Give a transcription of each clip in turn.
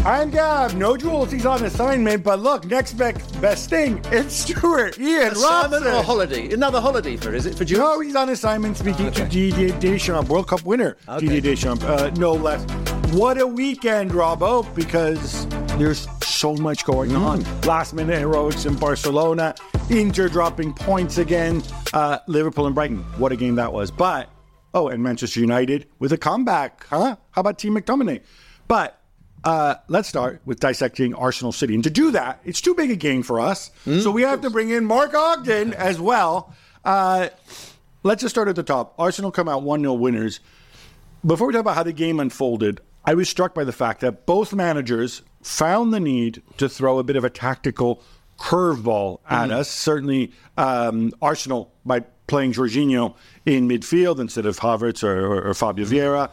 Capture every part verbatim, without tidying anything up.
I'm Gav. No Jules, he's on assignment, but look, next best, best thing, it's Stuart, Ian, Assignment Robson. or holiday? Another holiday for, is it for Jules? No, he's on assignment speaking Okay. to Didier Deschamps, World Cup winner, Okay. Didier Deschamps, uh, no less. What a weekend, Robbo, because there's so much going Mm. on. Last minute heroics in Barcelona, Inter dropping points again, uh, Liverpool and Brighton. What a game that was. But, oh, and Manchester United with a comeback, huh? How about Team McTominay? But uh, let's start with dissecting Arsenal City. And to do that, it's too big a game for us. Mm, so we have to bring in Mark Ogden as well. Uh, let's just start at the top. Arsenal come out one nil winners. Before we talk about how the game unfolded, I was struck by the fact that both managers found the need to throw a bit of a tactical curveball at mm. us. Certainly, um, Arsenal by playing Jorginho in midfield instead of Havertz or, or, or Fabio Vieira,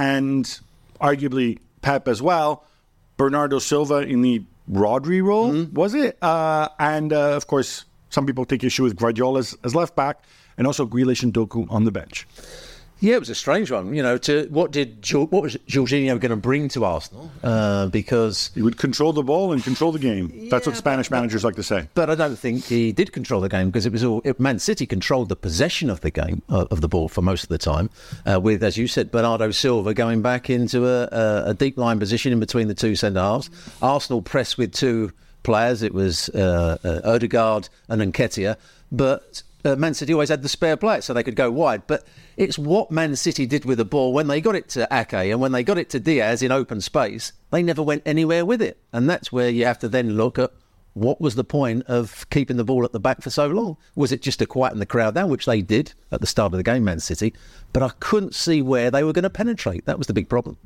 and arguably Pep as well. Bernardo Silva in the Rodri role, mm. was it? Uh, and, uh, of course, some people take issue with Guardiola as, as left back, and also Grealish and Doku on the bench. Yeah, it was a strange one. You know, to what did what was Jorginho going to bring to Arsenal? Uh, because he would control the ball and control the game. Yeah, That's what Spanish but, managers like to say. But I don't think he did control the game, because it was all it, Man City controlled the possession of the game uh, of the ball for most of the time. Uh, with, as you said, Bernardo Silva going back into a, a, a deep line position in between the two centre halves. Arsenal pressed with two players. It was uh, uh, Odegaard and Nketiah, but Uh, Man City always had the spare player so they could go wide. But it's what Man City did with the ball when they got it to Ake and when they got it to Diaz in open space. They never went anywhere with it. And that's where you have to then look at what was the point of keeping the ball at the back for so long. Was it just to quieten the crowd down, which they did at the start of the game, Man City? But I couldn't see where they were going to penetrate. That was the big problem.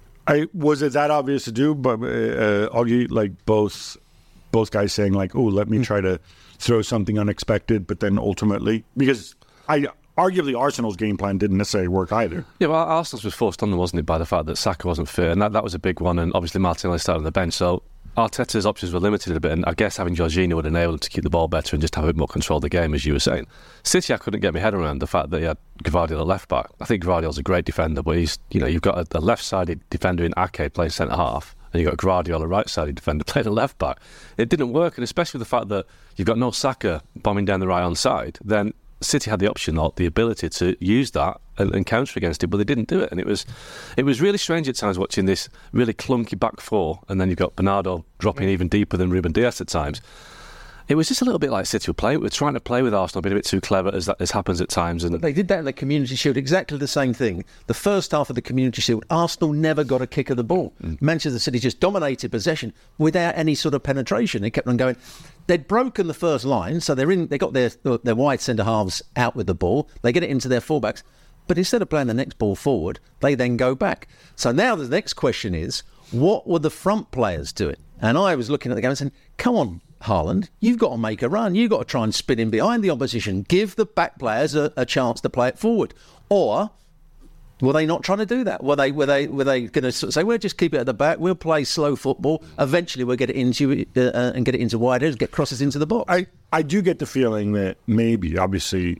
I was it that obvious to do? But uh, Augie, like both both guys saying like, oh, let me try to throw something unexpected, but then ultimately, because I arguably Arsenal's game plan didn't necessarily work either. Yeah, well, Arsenal's was forced on them, wasn't it, by the fact that Saka wasn't fit, and that, that was a big one, and obviously Martinelli started on the bench, so Arteta's options were limited a bit, and I guess having Jorginho would enable him to keep the ball better and just have a bit more control of the game, as you were saying. City, I couldn't get my head around the fact that he had Gvardiol at left back. I think Gvardiol's a great defender, but he's, you know, you've got a, a left-sided defender in Ake playing centre-half, and you've got Gvardiol, a right-sided defender, playing a left-back. It didn't work, and especially with the fact that you've got no Saka bombing down the right-hand side, then City had the option or the ability to use that and, and counter against it, but they didn't do it. And it was it was really strange at times watching this really clunky back four, and then you've got Bernardo dropping even deeper than Ruben Dias at times. It was just a little bit like City were playing. We're trying to play with Arsenal, being a bit too clever, as that as happens at times. And they did that in the Community Shield, exactly the same thing. The first half of the Community Shield, Arsenal never got a kick of the ball. Mm. Manchester City just dominated possession without any sort of penetration. They kept on going. They'd broken the first line, so they're in. They got their their wide centre halves out with the ball. They get it into their fullbacks, but instead of playing the next ball forward, they then go back. So now the next question is, what were the front players doing? And I was looking at the game and saying, come on, Haaland, you've got to make a run. You've got to try and spin in behind the opposition. Give the back players a, a chance to play it forward. Or were they not trying to do that? Were they were they were they going to sort of say, "We'll just keep it at the back. We'll play slow football. Eventually, we'll get it into uh, uh, and get it into wide areas, get crosses into the box." I, I do get the feeling that maybe, obviously,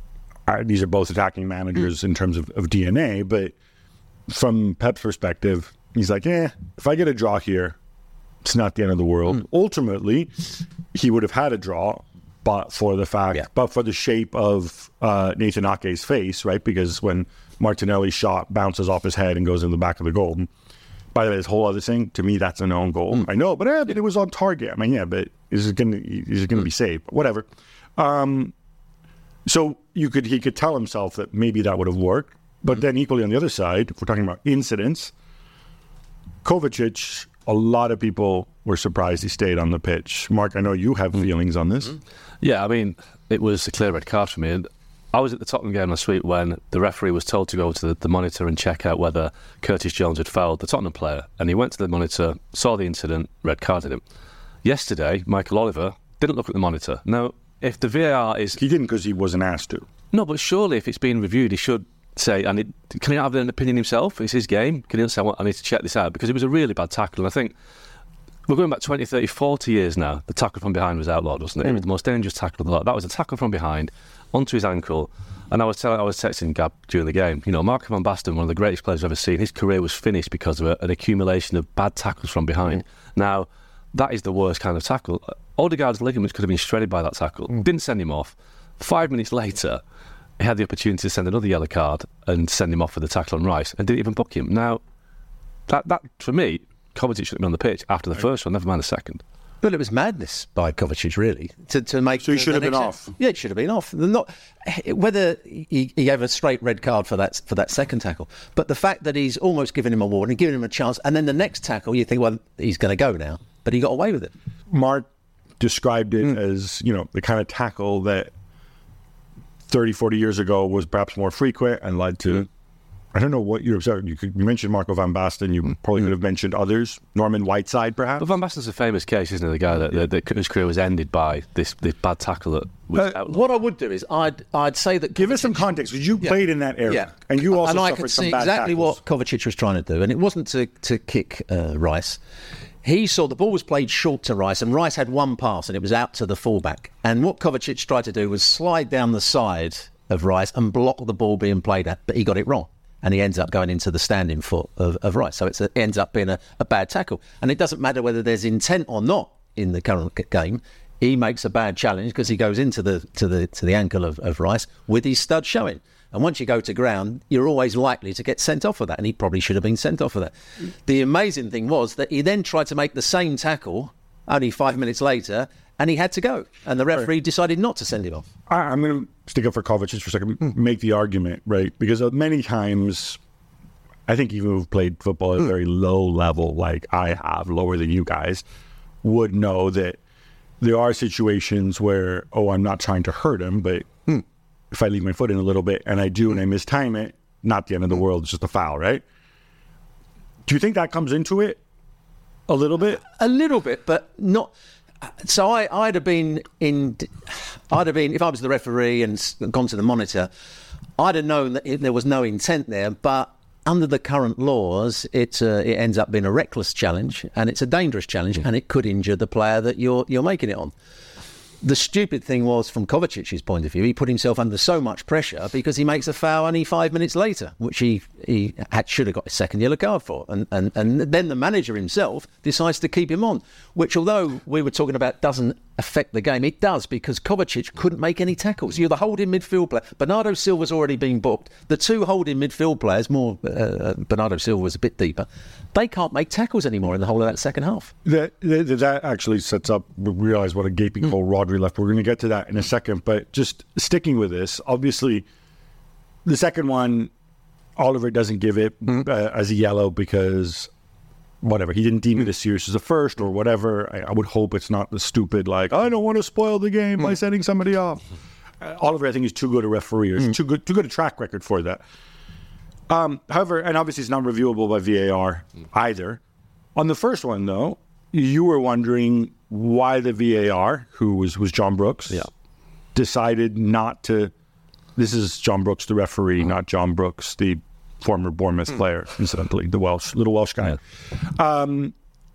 uh, these are both attacking managers mm. in terms of, of D N A, but from Pep's perspective, he's like, "Yeah, if I get a draw here, it's not the end of the world." Mm. Ultimately, he would have had a draw, but for the fact, yeah. but for the shape of uh, Nathan Ake's face, right? Because when Martinelli's shot bounces off his head and goes in the back of the goal. And by the way, this whole other thing, to me, that's an own goal. Mm. I know, but, eh, but it was on target. I mean, yeah, but is it going to is it going to mm. be saved? Whatever. Um, so you could he could tell himself that maybe that would have worked. But mm. then equally on the other side, if we're talking about incidents, Kovacic, a lot of people were surprised he stayed on the pitch. Mark, I know you have mm. feelings on this. Mm. Yeah, I mean, it was a clear red card for me. And I was at the Tottenham game last week when the referee was told to go to the, the monitor and check out whether Curtis Jones had fouled the Tottenham player. And he went to the monitor, saw the incident, red carded him. Yesterday, Michael Oliver didn't look at the monitor. Now, if the V A R is... He didn't because he wasn't asked to. No, but surely if it's being reviewed, he should say, and it, can he have an opinion himself? It's his game. Can he say, I need to check this out? Because it was a really bad tackle. And I think we're going back twenty, thirty, forty years now. The tackle from behind was outlawed, wasn't it? Mm. It was the most dangerous tackle of the lot. That was a tackle from behind onto his ankle. And I was telling, I was texting Gab during the game, you know, Marco van Basten, one of the greatest players I've ever seen, his career was finished because of a, an accumulation of bad tackles from behind. Mm. Now, that is the worst kind of tackle. Odegaard's ligaments could have been shredded by that tackle. Mm. Didn't send him off. Five minutes later, he had the opportunity to send another yellow card and send him off for the tackle on Rice and didn't even book him. Now, that, that for me, Kovacic should have been on the pitch after the first one, never mind the second. But it was madness by Kovacic, really, to, to make. So he should have been off. Yeah, it should have been off. Not whether he, he gave a straight red card for that for that second tackle, but the fact that he's almost given him a warning, giving him a chance, and then the next tackle, you think, well, he's going to go now, but he got away with it. Mark described it mm. as, you know, the kind of tackle that thirty, forty years ago was perhaps more frequent and led to. Mm. I don't know what you're observing. You, could, you mentioned Marco van Basten. You probably mm. could have mentioned others. Norman Whiteside, perhaps. But Van Basten's a famous case, isn't it? The guy that, that, that whose career was ended by this, this bad tackle. That was uh, what I would do is I'd I'd say that give Kovacic, us some context because you yeah. played in that era, yeah. and you also and suffered I could some see bad exactly tackles. what Kovacic was trying to do, and it wasn't to to kick uh, Rice. He saw the ball was played short to Rice, and Rice had one pass, and it was out to the fullback. And what Kovacic tried to do was slide down the side of Rice and block the ball being played at, but he got it wrong. And he ends up going into the standing foot of, of Rice. So it's a, it ends up being a, a bad tackle. And it doesn't matter whether there's intent or not in the current game. He makes a bad challenge because he goes into the to the to the ankle of, of Rice with his stud showing. And once you go to ground, you're always likely to get sent off for that. And he probably should have been sent off for that. The amazing thing was that he then tried to make the same tackle only five minutes later, and he had to go. And the referee right. decided not to send him off. I, I'm going to stick up for Kovacic for a second, mm. make the argument, right? Because many times, I think even who've played football at a mm. very low level, like I have, lower than you guys, would know that there are situations where, oh, I'm not trying to hurt him, but mm. if I leave my foot in a little bit and I do and I mistime it, not the end of the world, it's just a foul, right? Do you think that comes into it a little bit? A little bit, but not... So I, I'd have been in, I'd have been, if I was the referee and gone to the monitor, I'd have known that it, there was no intent there, but under the current laws, it, uh, it ends up being a reckless challenge, and it's a dangerous challenge, and it could injure the player that you're you're making it on. The stupid thing was, from Kovacic's point of view, he put himself under so much pressure because he makes a foul only five minutes later, which he, he had, should have got a second yellow card for. And, and, and then the manager himself decides to keep him on, which, although we were talking about doesn't affect the game, it does, because Kovacic couldn't make any tackles. You're the holding midfield player. Bernardo Silva's already been booked. The two holding midfield players, more uh, Bernardo Silva was a bit deeper, they can't make tackles anymore in the whole of that second half. That, that, that actually sets up, we realize what a gaping hole mm. Rodri left. We're going to get to that in a second, but just sticking with this, obviously, the second one, Oliver doesn't give it mm. uh, as a yellow because, whatever, he didn't deem mm. it as serious as the first or whatever. I, I would hope it's not the stupid, like, I don't want to spoil the game mm. by sending somebody off. Uh, Oliver, I think, is too good a referee. He's mm. too good, too good a track record for that. Um, however, and obviously it's not reviewable by V A R either. On the first one, though, you were wondering why the V A R, who was, was John Brooks, yeah. decided not to... This is John Brooks, the referee, mm. not John Brooks, the former Bournemouth mm. player, incidentally, the Welsh, little Welsh guy. Yeah. Um,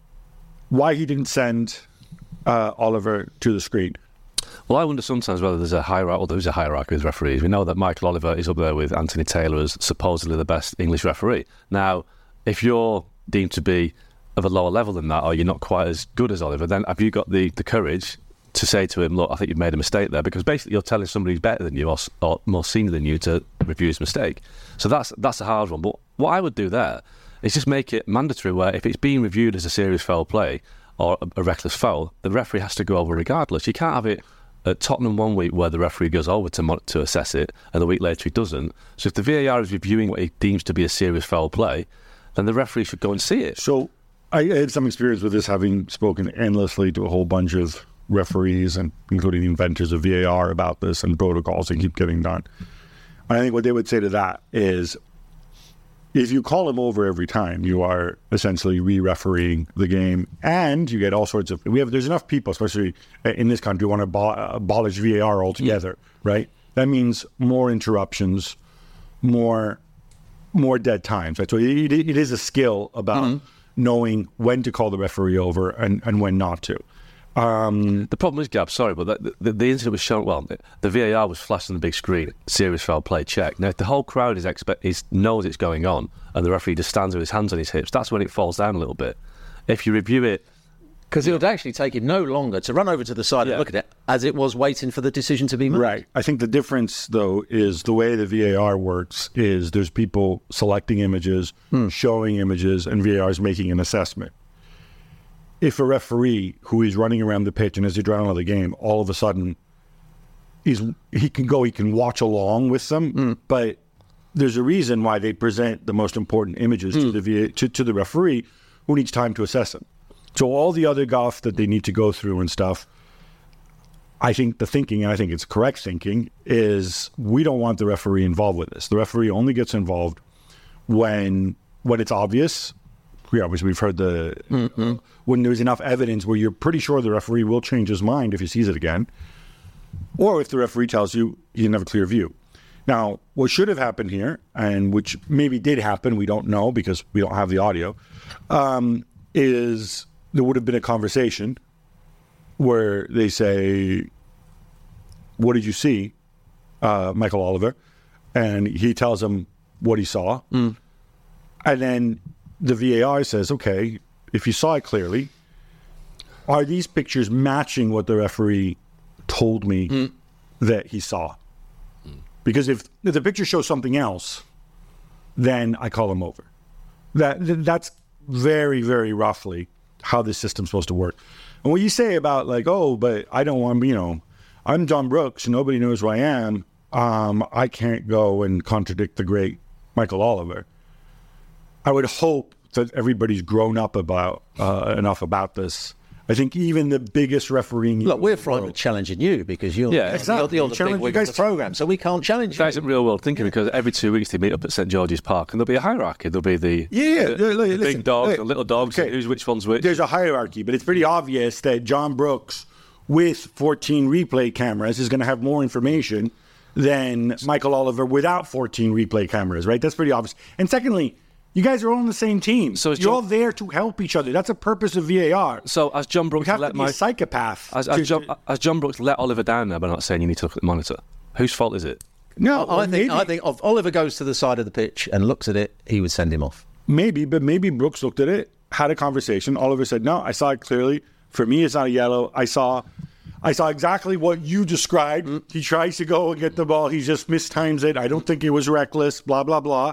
why he didn't send uh, Oliver to the screen. Well, I wonder sometimes whether there's a hierarchy, or there's a hierarchy with referees. We know that Michael Oliver is up there with Anthony Taylor as supposedly the best English referee. Now, if you're deemed to be of a lower level than that, or you're not quite as good as Oliver, then have you got the, the courage to say to him, look, I think you've made a mistake there? Because basically you're telling somebody who's better than you or, or more senior than you to review his mistake. So that's that's a hard one. But what I would do there is just make it mandatory where if it's being reviewed as a serious foul play or a, a reckless foul, the referee has to go over regardless. You can't have it at Tottenham one week where the referee goes over to to assess it and the week later he doesn't. So if the V A R is reviewing what he deems to be a serious foul play, then the referee should go and see it. So I had some experience with this, having spoken endlessly to a whole bunch of referees, and including the inventors of V A R, about this and protocols that keep getting done. And I think what they would say to that is, if you call him over every time, you are essentially re-refereeing the game, and you get all sorts of... We have There's enough people, especially in this country, who want to abo- abolish V A R altogether, yeah. right? That means more interruptions, more more dead times, right? So it, it is a skill about mm-hmm. knowing when to call the referee over and, and when not to. Um, The problem is, Gab, sorry, but the, the, the incident was shown, well, the V A R was flashed on the big screen, serious foul play, check. Now, if the whole crowd is expect, is knows it's going on, and the referee just stands with his hands on his hips, that's when it falls down a little bit. If you review it... Because it would actually take him no longer to run over to the side Yeah. and look at it as it was waiting for the decision to be made. Right. I think the difference, though, is the way the V A R works is there's people selecting images, showing images, and V A R is making an assessment. If a referee who is running around the pitch and as he's running on the game, all of a sudden, is he can go, he can watch along with them, Mm. but there's a reason why they present the most important images to the V A, to, to the referee who needs time to assess them. So all the other guff that they need to go through and stuff, I think the thinking, and I think it's correct thinking, is we don't want the referee involved with this. The referee only gets involved when when it's obvious. Yeah, obviously we've heard the mm-hmm. when there's enough evidence where you're pretty sure the referee will change his mind if he sees it again, or if the referee tells you he didn't have a clear view. Now, what should have happened here, and which maybe did happen, we don't know because we don't have the audio, um, is there would have been a conversation where they say, "What did you see, uh, Michael Oliver?" And he tells them what he saw, mm. and then the V A R says, okay, if you saw it clearly, are these pictures matching what the referee told me mm. that he saw? Mm. Because if, if the picture shows something else, then I call him over. That That's very, very roughly how this system's supposed to work. And what you say about like, oh, but I don't want, you know, I'm John Brooks, nobody knows who I am, um, I can't go and contradict the great Michael Oliver. I would hope that everybody's grown up about uh, enough about this. I think even the biggest refereeing... Look, we're frightened of challenging you because you're, yeah, exactly. you're, you're the big wig of the programme, so we can't challenge that you. isn't real world thinking because every two weeks they meet up at St George's Park and there'll be a hierarchy. There'll be the, yeah, the, the, the listen, big dogs, look, the little dogs, okay. who's which one's which. There's a hierarchy, but it's pretty obvious that John Brooks, with fourteen replay cameras, is going to have more information than Michael Oliver without fourteen replay cameras, right? That's pretty obvious. And secondly, you guys are all on the same team. So you're John, all there to help each other. That's the purpose of V A R. So as John Brooks you have let to be my a psychopath. As, as, John, as John Brooks let Oliver down now by not saying you need to look at the monitor. Whose fault is it? No, I, I think I think if Oliver goes to the side of the pitch and looks at it, he would send him off. Maybe, but maybe Brooks looked at it, had a conversation. Oliver said, "No, I saw it clearly. For me, it's not a yellow. I saw." I saw exactly what you described. Mm. He tries to go and get the ball. He just mistimes it. I don't think it was reckless, blah, blah, blah.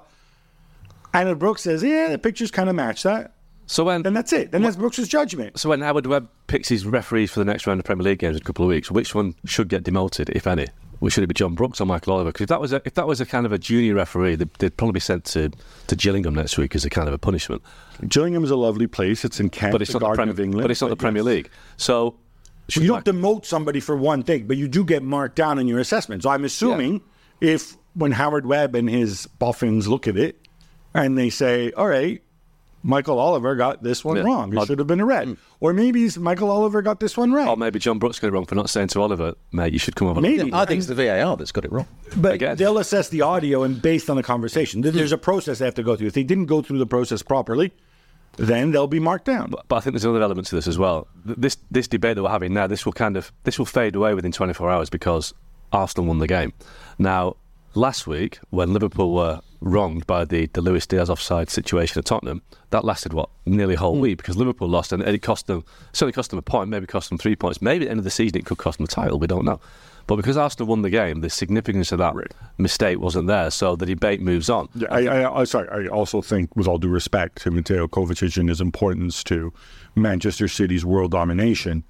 And if Brooks says, yeah, the pictures kind of match that. So when, then that's it. Then that's Brooks' judgment. So when Howard Webb picks his referees for the next round of Premier League games in a couple of weeks, which one should get demoted, if any? Should it be John Brooks or Michael Oliver? Because if that was a, if that was a kind of a junior referee, they'd, they'd probably be sent to, to Gillingham next week as a kind of a punishment. Gillingham is a lovely place. It's in Kent, but it's the not Garden the Prem- of England. But it's not but the Premier yes. League. So... Well, you don't demote somebody for one thing, but you do get marked down in your assessment. So I'm assuming yeah. if when Howard Webb and his boffins look at it and they say, all right, Michael Oliver got this one yeah. wrong. It I'd, should have been a red. Mm. Or maybe Michael Oliver got this one right. Or maybe John Brooks got it wrong for not saying to Oliver, mate, you should come over. Maybe. I think it's the V A R that's got it wrong. But Again. they'll assess the audio and based on the conversation. There's a process they have to go through. If they didn't go through the process properly, then they'll be marked down. But, but I think there's another element to this as well. This this debate that we're having now, this will kind of this will fade away within twenty-four hours because Arsenal won the game. Now, last week when Liverpool were wronged by the, the Luis Diaz offside situation at Tottenham, that lasted what nearly a whole mm. week because Liverpool lost and it cost them certainly cost them a point, maybe cost them three points, maybe at the end of the season it could cost them the title. We don't know. But because Arsenal won the game, the significance of that right. mistake wasn't there, so the debate moves on. Yeah, I, I, I, sorry, I also think, with all due respect to Mateo Kovacic and his importance to Manchester City's world domination,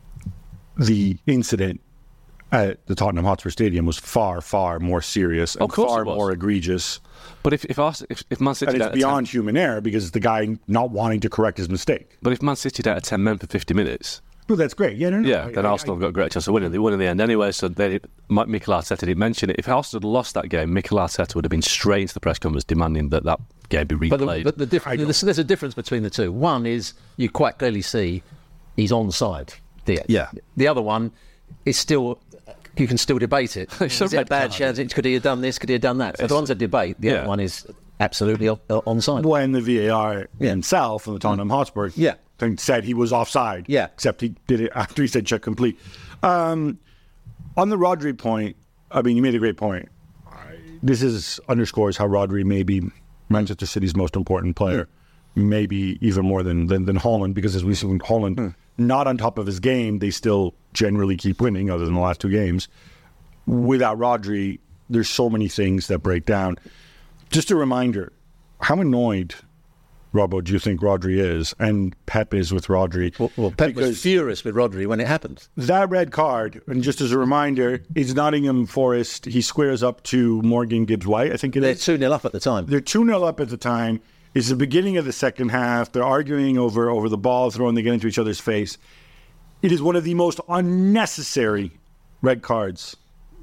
the incident at the Tottenham Hotspur Stadium was far, far more serious and far more egregious. But if if, Arsenal, if, if Man City... And it's beyond ten, human error because it's the guy not wanting to correct his mistake. But if Man City out of ten men for fifty minutes... Well, that's great. Yeah, no, no. Yeah, I, then I, Arsenal I, got a great chance of winning. They won in the end anyway, so they, Mikel Arteta didn't mention it. If Arsenal had lost that game, Mikel Arteta would have been straight into the press conference demanding that that game be replayed. But, the, but the diff- there's, there's a difference between the two. One is you quite clearly see he's onside. The, yeah. The other one is still... You can still debate it. Is it a bad chance? Could he have done this? Could he have done that? So the one's a debate. The yeah. other one is absolutely onside. When the V A R yeah. himself and the Tottenham Hotspur yeah. and said he was offside. Yeah. Except he did it after he said check complete. Um, on the Rodri point, I mean, you made a great point. This is underscores how Rodri may be Manchester City's most important player, mm. maybe even more than, than than Haaland, because as we see with Haaland mm. not on top of his game, they still generally keep winning, other than the last two games. Without Rodri, there's so many things that break down. Just a reminder, how annoyed, Robbo, do you think Rodri is and Pep is with Rodri? Well, well Pep was furious with Rodri when it happened. That red card, and just as a reminder, is Nottingham Forest. He squares up to Morgan Gibbs-White, I think it They're is. They're two nil up at the time. They're two nil up at the time. It's the beginning of the second half. They're arguing over, over the ball thrown. They get into each other's face. It is one of the most unnecessary red cards.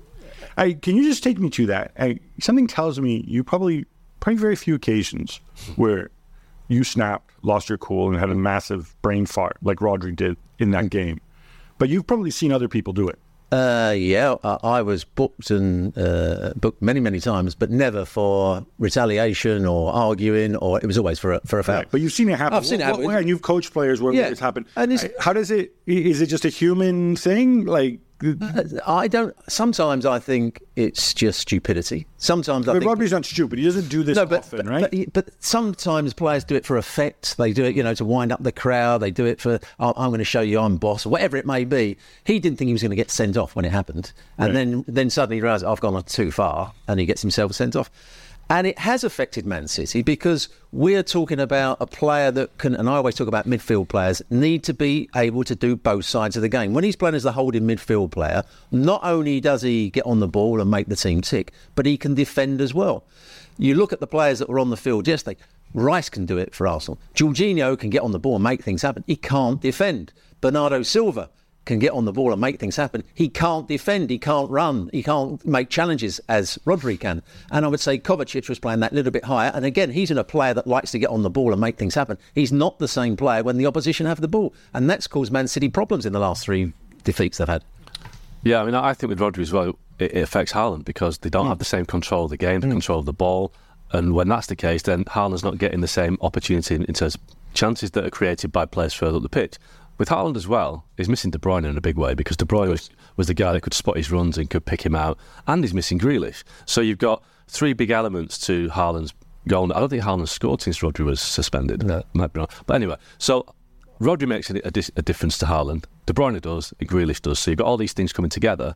I, can you just take me to that? I, something tells me you probably, probably very few occasions where you snapped, lost your cool, and had a massive brain fart like Rodri did in that game. But you've probably seen other people do it. Uh, yeah, I, I was booked and uh, booked many, many times, but never for retaliation or arguing, or it was always for a, for a foul. Right. But you've seen it happen. I've seen it happen. What, and you've coached players where yeah. it's happened. And it's, How does it, is it just a human thing? Like, I don't. Sometimes I think it's just stupidity. Sometimes I but think Rodri's not stupid. He doesn't do this no, but, often, but, right? But, but sometimes players do it for effect. They do it, you know, to wind up the crowd. They do it for oh, I'm going to show you I'm boss, or whatever it may be. He didn't think he was going to get sent off when it happened, and right. then then suddenly he realised I've gone too far, and he gets himself sent off. And it has affected Man City because we're talking about a player that can, and I always talk about midfield players, need to be able to do both sides of the game. When he's playing as the holding midfield player, not only does he get on the ball and make the team tick, but he can defend as well. You look at the players that were on the field yesterday. Rice can do it for Arsenal. Jorginho can get on the ball and make things happen. He can't defend. Bernardo Silva can get on the ball and make things happen. He can't defend, he can't run, he can't make challenges as Rodri can. And I would say Kovacic was playing that little bit higher. And again, he's in a player that likes to get on the ball and make things happen. He's not the same player when the opposition have the ball. And that's caused Man City problems in the last three defeats they've had. Yeah, I mean, I think with Rodri as well, it, it affects Haaland because they don't mm. have the same control of the game, the mm. control of the ball. And when that's the case, then Haaland's not getting the same opportunity in, in terms of chances that are created by players further up the pitch. With Haaland as well, he's missing De Bruyne in a big way because De Bruyne was, was the guy that could spot his runs and could pick him out, and he's missing Grealish. So you've got three big elements to Haaland's goal. I don't think Haaland scored since Rodri was suspended. No. Might be wrong. But anyway, so Rodri makes a, a, a difference to Haaland. De Bruyne does, and Grealish does. So you've got all these things coming together,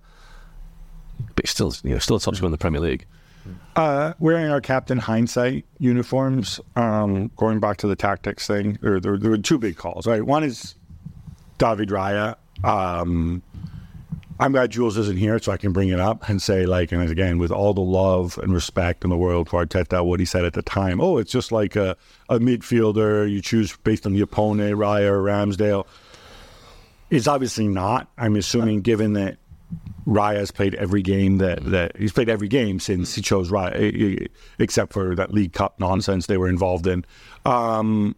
but he's still, you know, still a top scorer in the Premier League. Uh, wearing our Captain Hindsight uniforms, um, going back to the tactics thing, there, there, there were two big calls. Right, one is David Raya. Um, I'm glad Jules isn't here so I can bring it up and say, like, and again, with all the love and respect in the world for Arteta, what he said at the time, oh, it's just like a, a midfielder. You choose based on the opponent, Raya or Ramsdale. It's obviously not. I'm assuming, given that Raya has played every game that, that he's played every game since he chose Raya, except for that League Cup nonsense they were involved in. Um,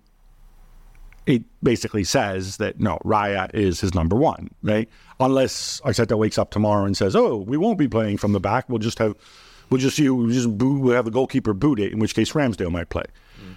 it basically says that, no, Raya is his number one, right? Unless Arteta wakes up tomorrow and says, oh, we won't be playing from the back. We'll just have, we'll just, you, we'll just boot, we'll have the goalkeeper boot it, in which case Ramsdale might play. Mm.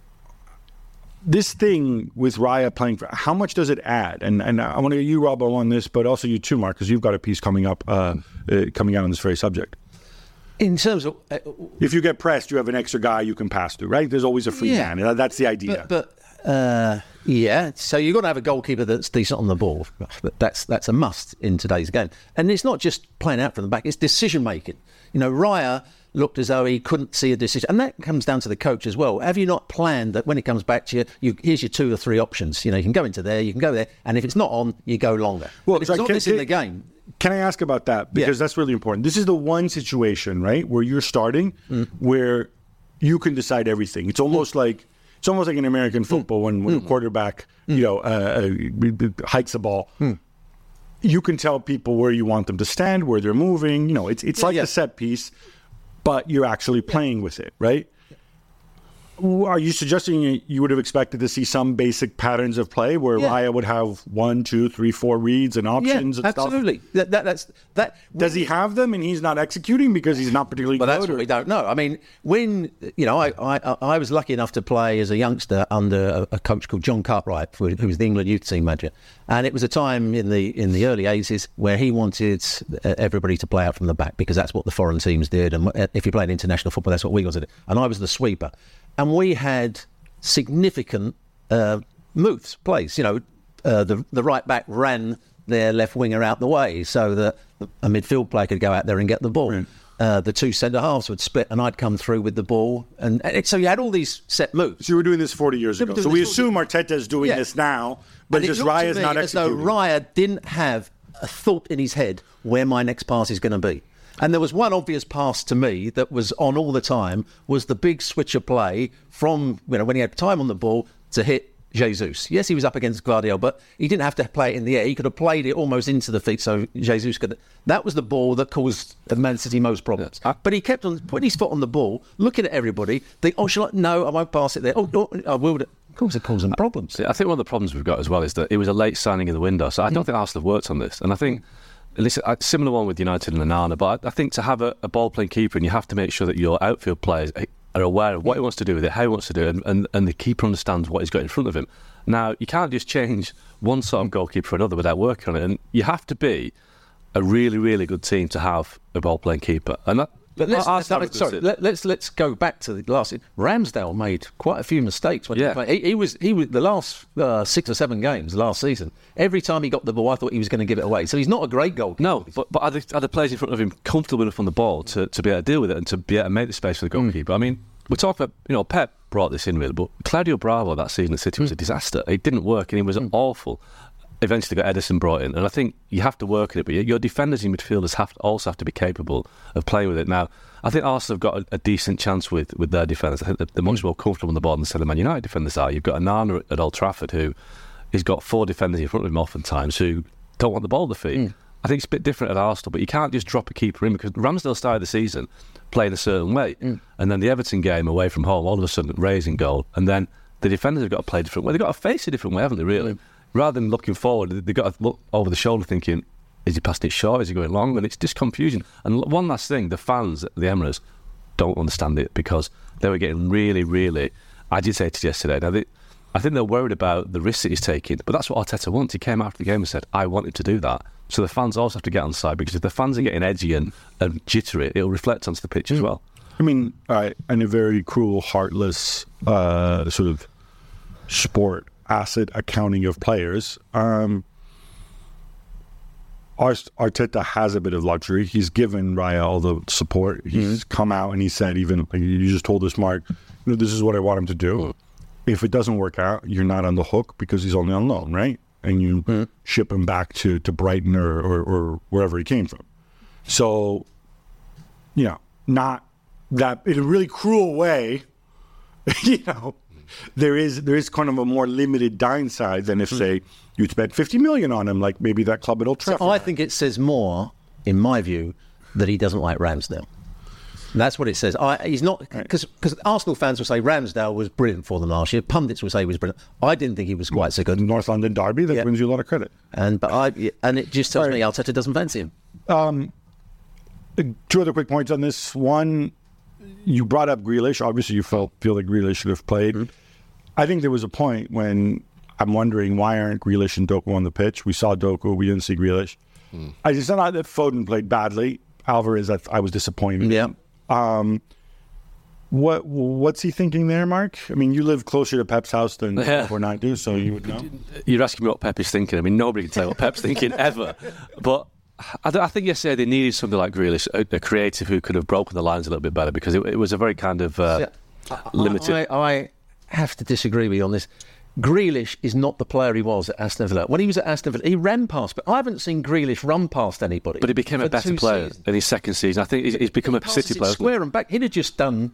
This thing with Raya playing, for, how much does it add? And and I want to get you, Robbo, on this, but also you too, Mark, because you've got a piece coming up, uh, uh, coming out on this very subject. In terms of... Uh, if you get pressed, you have an extra guy you can pass to, right? There's always a free yeah, man. That's the idea. But... but Uh, yeah, so you've got to have a goalkeeper that's decent on the ball. That's that's a must in today's game. And it's not just playing out from the back, it's decision making. You know, Raya looked as though he couldn't see a decision. And that comes down to the coach as well. Have you not planned that when it comes back to you, you here's your two or three options. You know, you can go into there, you can go there, and if it's not on, you go longer. Well, but it's so not can, this in the game. Can I ask about that? Because yeah. that's really important. This is the one situation, right, where you're starting mm. where you can decide everything. It's almost mm. like It's almost like in American football when, when mm. the quarterback, mm. you know, uh, uh, hikes the ball. Mm. You can tell people where you want them to stand, where they're moving. You know, it's it's yeah, like yeah. a set piece, but you're actually playing yeah. with it, right? Are you suggesting you would have expected to see some basic patterns of play where Yeah. Raya would have one, two, three, four reads and options Yeah, and stuff? absolutely. That, that, that's that. Does he have them and he's not executing because he's not particularly Well, that's good? what or- we don't know. I mean, when you know, I, I, I was lucky enough to play as a youngster under a, a coach called John Cartwright, who who was the England youth team manager, and it was a time in the in the early eighties where he wanted uh, everybody to play out from the back because that's what the foreign teams did, and uh, if you played international football, that's what we got to do. And I was the sweeper, and we had significant uh, moves, plays. You know, uh, the the right back ran their left winger out the way so that a midfield player could go out there and get the ball. Right. Uh, the two centre halves would split, and I'd come through with the ball, and, and it, so you had all these set moves. So you were doing this forty years They ago. were doing So we this assume Arteta is doing Yeah. this now, but And it just looked to Raya's me not as though executing. Raya didn't have a thought in his head where my next pass is going to be. And there was one obvious pass to me that was on all the time, was the big switcher play from, you know, when he had time on the ball to hit Jesus. Yes, he was up against Guardiola, but he didn't have to play it in the air. He could have played it almost into the feet, so Jesus could. That was the ball that caused Man City most problems. Yeah. But he kept on putting his foot on the ball, looking at everybody, think, oh, shall I? No, I won't pass it there. Oh, oh I will. Of course, it caused them problems. See, I think one of the problems we've got as well is that it was a late signing in the window, so I don't think Arsenal have worked on this. And I think listen, a similar one with United and Onana, but I, I think to have a, a ball-playing keeper, and you have to make sure that your outfield players are aware of what he wants to do with it, how he wants to do it, and, and, and the keeper understands what he's got in front of him. Now, you can't just change one sort of goalkeeper for another without working on it, and you have to be a really, really good team to have a ball-playing keeper. And that, But let's, Ar- let's, Arsenal have a good sorry, sit. let, let's let's go back to the last. Ramsdale made quite a few mistakes when Yeah. he played. He, he was he was the last uh, six or seven games last season. Every time he got the ball, I thought he was going to give it away. So he's not a great goalkeeper. No, but, but are, the, are the players in front of him comfortable enough on the ball to, to be able to deal with it and to be able to make the space for the goalkeeper? I mean, we're talking about, you know, Pep brought this in really, but Claudio Bravo that season at City was a disaster. It didn't work and it was awful. Eventually got Edison brought in, and I think you have to work at it, but your defenders and midfielders have to also have to be capable of playing with it. Now, I think Arsenal have got a, a decent chance with, with their defenders. I think they're, they're much more comfortable on the ball than the Man United defenders are. You've got Onana at Old Trafford who has got four defenders in front of him oftentimes who don't want the ball at the feet. Mm. I think it's a bit different at Arsenal, but you can't just drop a keeper in because Ramsdale started the season playing a certain way, mm. and then the Everton game away from home, all of a sudden raising goal, and then the defenders have got to play a different way. They've got to face a different way, haven't they, really? Mm. Rather than looking forward, they've got to look over the shoulder thinking, is he passing it short, is he going long? And it's just confusion. And one last thing, the fans at the Emirates don't understand it because they were getting really, really agitated yesterday. Now, they, I think they're worried about the risks that he's taking, but that's what Arteta wants. He came after the game and said, I wanted to do that. So the fans also have to get on side because if the fans are getting edgy and, and jittery, it'll reflect onto the pitch mm. as well. I mean, uh, in a very cruel, heartless uh, sort of sport asset accounting of players, um, Arteta has a bit of luxury. He's given Raya all the support. He's mm-hmm. come out and he said, even like you just told us, Mark, you know, this is what I want him to do. Mm. If it doesn't work out, you're not on the hook because he's only on loan, right? And you mm. ship him back to, to Brighton or, or, or wherever he came from. So, you know, not that in a really cruel way, you know, there is there is kind of a more limited downside than if, mm. say, you'd spent fifty million on him, like maybe that club at Old Trafford. So I think it says more, in my view, that he doesn't like Ramsdale. That's what it says. I, he's not because because Arsenal fans will say Ramsdale was brilliant for them last year. Pundits will say he was brilliant. I didn't think he was quite so good. North London derby that yeah. brings you a lot of credit. And but I and it just tells right. me Arteta doesn't fancy him. Um, two other quick points on this. One, you brought up Grealish. Obviously, you felt feel that Grealish should have played. Mm-hmm. I think there was a point when I'm wondering why aren't Grealish and Doku on the pitch? We saw Doku, we didn't see Grealish. Mm. I just not that Foden played badly. Alvarez, I, I was disappointed. Yeah. Um, what what's he thinking there, Mark? I mean, you live closer to Pep's house than yeah. Pep and I do, so you would know. You're asking me what Pep is thinking. I mean, nobody can tell what Pep's thinking ever. But I, I think yesterday they needed something like Grealish, a, a creative who could have broken the lines a little bit better because it, it was a very kind of uh, yeah. limited. I, I have to disagree with you on this. Grealish is not the player he was at Aston Villa. When he was at Aston Villa, he ran past, but I haven't seen Grealish run past anybody. But he became a better player seasons. in his second season. I think he's, he's become he a City player. Square and back. He'd have just done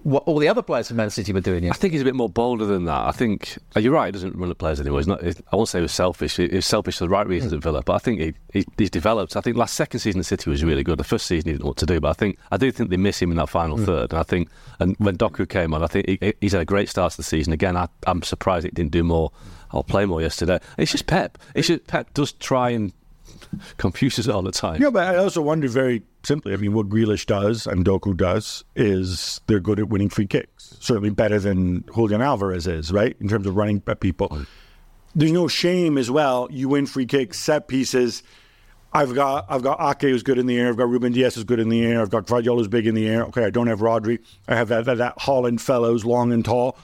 what all the other players from Man City were doing. I Yet. think he's a bit more bolder than that. I think uh, you're right. He doesn't run at players anymore. He's not. He's, I won't say he was selfish. He, he was selfish for the right reasons mm. at Villa, but I think he, he, he's developed. I think last second season at City was really good. The first season he didn't know what to do, but I think I do think they miss him in that final mm. third. And I think, and when Doku came on, I think he, he's had a great start to the season. Again, I, I'm surprised he didn't do more. I'll play more yesterday. It's just Pep. It's just Pep does try and confuse us all the time. Yeah, but I also wonder very simply, I mean, what Grealish does and Doku does is they're good at winning free kicks. Certainly better than Julian Alvarez is, right? In terms of running at people. Mm. There's no shame as well. You win free kicks, set pieces. I've got I've got Ake who's good in the air. I've got Ruben Dias who's good in the air. I've got Guardiola who's big in the air. Okay, I don't have Rodri. I have that, that, that Holland fellow who's long and tall.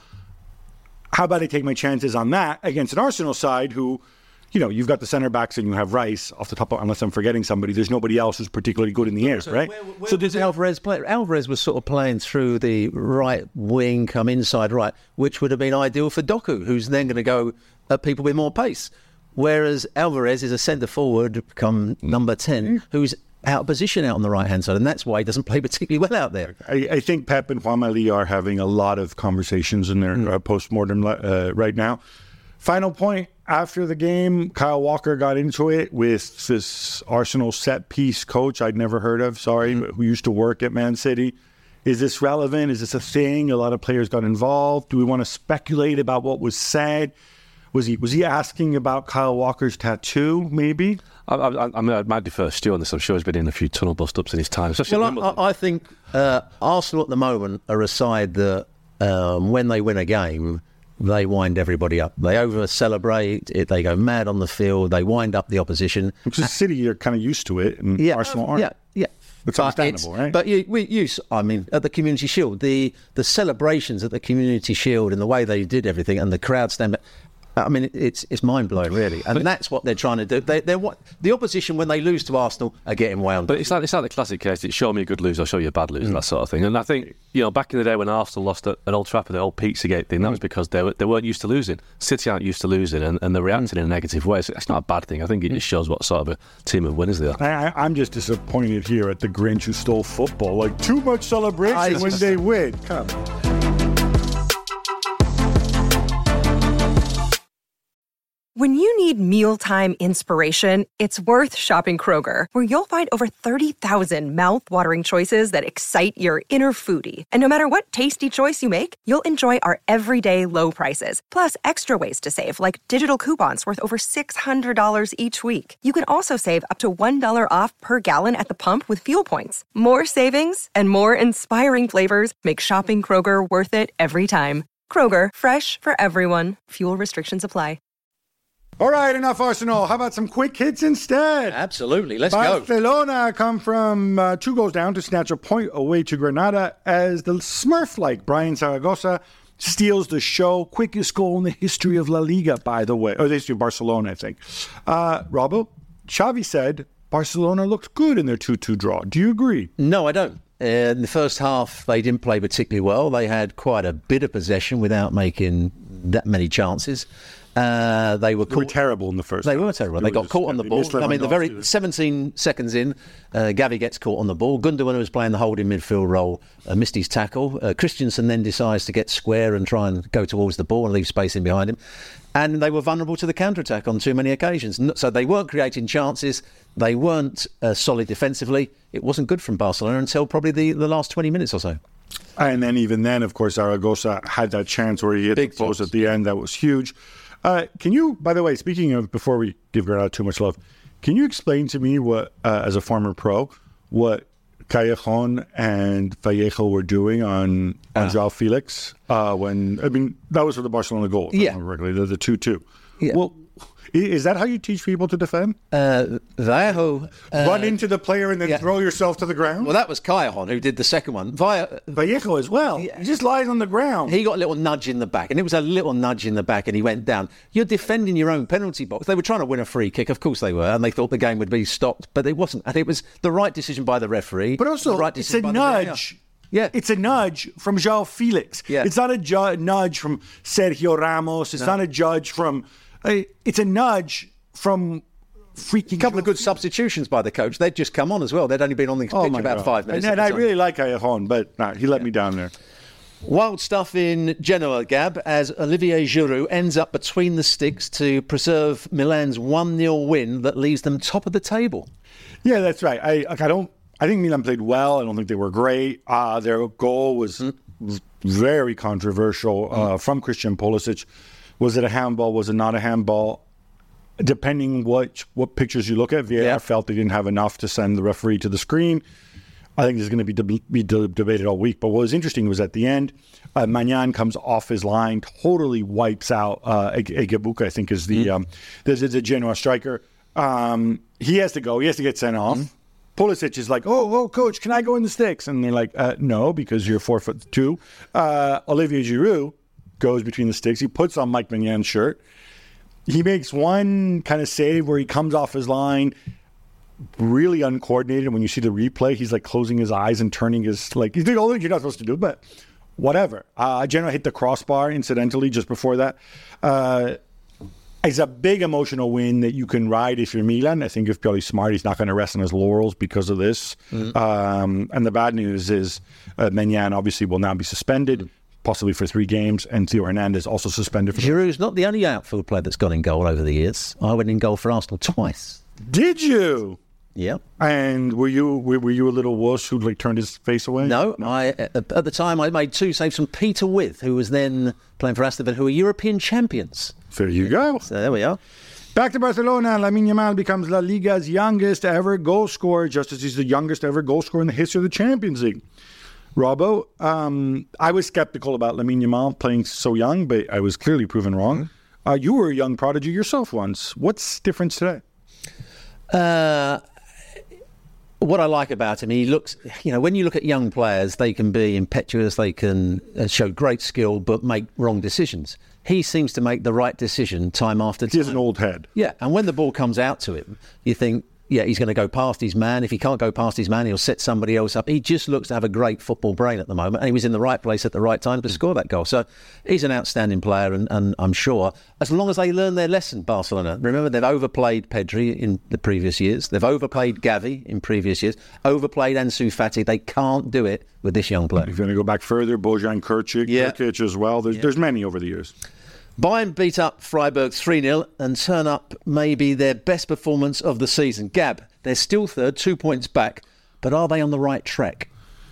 How about I take my chances on that against an Arsenal side who, you know, you've got the centre backs and you have Rice off the top of, unless I'm forgetting somebody. There's nobody else who's particularly good in the air, so right? Where, where so does Alvarez play? Alvarez was sort of playing through the right wing, come inside right, which would have been ideal for Doku, who's then going to go at people with more pace. Whereas Alvarez is a centre forward, come number ten, who's out of position out on the right hand side, and that's why he doesn't play particularly well out there. I, I think Pep and Juan Mali are having a lot of conversations in their mm. uh, post-mortem uh, right now. Final point, after the game, Kyle Walker got into it with this Arsenal set-piece coach I'd never heard of, sorry, mm. who used to work at Man City. Is this relevant? Is this a thing? A lot of players got involved. Do we want to speculate about what was said? Was he was he asking about Kyle Walker's tattoo, maybe? I, I, I mean, I might defer Stu on this. I'm sure he's been in a few tunnel bust-ups in his time. Well, I, I think uh, Arsenal at the moment are a side that um, when they win a game, they wind everybody up. They over-celebrate it. They go mad on the field. They wind up the opposition. Because City are kind of used to it, and yeah, Arsenal aren't. Yeah, yeah. It's understandable, right? But you, we, you, I mean, at the Community Shield, the the celebrations at the Community Shield and the way they did everything, and the crowd stand back. I mean, it's it's mind blowing, really, and but, that's what they're trying to do. They, they're what the opposition when they lose to Arsenal are getting wound. But it's like it's like the classic case: it's show me a good loser, I'll show you a bad loser, mm. that sort of thing. And I think you know, back in the day when Arsenal lost at, at Old Trafford, the old Pizzagate thing, that was because they were, they weren't used to losing. City aren't used to losing, and, and they're reacting mm. in a negative way. So that's not a bad thing. I think it just shows what sort of a team of winners they are. I, I'm just disappointed here at the Grinch who stole football. Like too much celebration I when just, they win. Come on. When you need mealtime inspiration, it's worth shopping Kroger, where you'll find over thirty thousand mouth-watering choices that excite your inner foodie. And no matter what tasty choice you make, you'll enjoy our everyday low prices, plus extra ways to save, like digital coupons worth over six hundred dollars each week. You can also save up to one dollar off per gallon at the pump with fuel points. More savings and more inspiring flavors make shopping Kroger worth it every time. Kroger, fresh for everyone. Fuel restrictions apply. All right, enough Arsenal. How about some quick hits instead? Absolutely. Let's Barcelona go. Barcelona come from uh, two goals down to snatch a point away to Granada as the Smurf-like Brian Zaragoza steals the show. Quickest goal in the history of La Liga, by the way. Or the history of Barcelona, I think. Uh, Robbo, Xavi said Barcelona looked good in their two two draw. Do you agree? No, I don't. Uh, in the first half, they didn't play particularly well. They had quite a bit of possession without making that many chances. Uh, they were, they were terrible in the first They half. were terrible. They, they got just, caught on the ball. I mean, the very seventeen seconds in, uh, Gavi gets caught on the ball. Gundogan, who was playing the holding midfield role, uh, missed his tackle. Uh, Christensen then decides to get square and try and go towards the ball and leave space in behind him. And they were vulnerable to the counter-attack on too many occasions. So they weren't creating chances. They weren't uh, solid defensively. It wasn't good from Barcelona until probably the, the last twenty minutes or so. And then even then, of course, Zaragoza had that chance where he hit Big the post at the end. That was huge. Uh, can you, by the way, speaking of, before we give Granada too much love, can you explain to me what, uh, as a former pro, what Callejon and Vallejo were doing on, on uh, João Felix uh, when, I mean, that was for the Barcelona goal, if yeah. I remember correctly, the, the two two. Yeah. Well, is that how you teach people to defend? Uh, Vallejo... Uh, Run into the player and then yeah. throw yourself to the ground? Well, that was Callejon who did the second one. Via, Vallejo as well. Yeah. He just lies on the ground. He got a little nudge in the back, and it was a little nudge in the back, and he went down. You're defending your own penalty box. They were trying to win a free kick. Of course they were, and they thought the game would be stopped, but it wasn't. And it was the right decision by the referee. But also, right it's a nudge. Yeah. It's a nudge from João Felix. Yeah. It's not a ju- nudge from Sergio Ramos. It's no. not a judge from... Uh, it's a nudge from freaking... A couple of good substitutions by the coach. They'd just come on as well. They'd only been on the pitch oh about God. five minutes. And, and I really like Callejon, but nah, he let yeah. me down there. Wild stuff in Genoa, Gab, as Olivier Giroud ends up between the sticks to preserve Milan's one nil win that leaves them top of the table. Yeah, that's right. I I don't. I think Milan played well. I don't think they were great. Uh, their goal was mm. very controversial uh, mm. from Christian Pulisic. Was it a handball? Was it not a handball? Depending what what pictures you look at, V A R yeah. felt they didn't have enough to send the referee to the screen. I think this is going to be, deb- be de- debated all week. But what was interesting was at the end, uh, Magnan comes off his line, totally wipes out uh, Egebuka, I think is the, mm. um, the, the Genoa striker. Um, he has to go. He has to get sent off. Mm. Pulisic is like, oh, oh, coach, can I go in the sticks? And they're like, uh, no, because you're four foot two. Uh, Olivier Giroud goes between the sticks. He puts on Mike Magnan's shirt. He makes one kind of save where he comes off his line, really uncoordinated. When you see the replay, he's like closing his eyes and turning his, like, he's doing all the things you're not supposed to do, but whatever. Uh, Genoa hit the crossbar, incidentally, just before that. Uh, it's a big emotional win that you can ride if you're Milan. I think if Pioli's smart, he's not going to rest on his laurels because of this. Mm-hmm. Um, and the bad news is uh, Maignan obviously will now be suspended. Mm-hmm. Possibly for three games, and Theo Hernandez also suspended. For Giroud's not the only outfield player that's gone in goal over the years. I went in goal for Arsenal twice. Did you? Yeah. And were you were, were you a little wuss who like turned his face away? No, no. I at the time I made two saves from Peter With, who was then playing for Aston Villa, who were European champions. There you go. So there we are. Back to Barcelona, Lamine Yamal becomes La Liga's youngest ever goal scorer, just as he's the youngest ever goal scorer in the history of the Champions League. Robbo, um, I was skeptical about Lamine Yamal playing so young, but I was clearly proven wrong. Uh, you were a young prodigy yourself once. What's different today? Uh, what I like about him, he looks, you know, when you look at young players, they can be impetuous, they can uh, show great skill, but make wrong decisions. He seems to make the right decision time after time. He has an old head. Yeah, and when the ball comes out to him, you think, yeah, he's going to go past his man. If he can't go past his man, he'll set somebody else up. He just looks to have a great football brain at the moment, and he was in the right place at the right time to score that goal. So he's an outstanding player, and, and I'm sure, as long as they learn their lesson, Barcelona. Remember, they've overplayed Pedri in the previous years. They've overplayed Gavi in previous years. Overplayed Ansu Fati. They can't do it with this young player. If you're going to go back further, Bojan Krkic, yeah. Krkic as well. There's, yeah. there's many over the years. Bayern beat up Freiburg three nil and turn up maybe their best performance of the season. Gab, they're still third, two points back, but are they on the right track?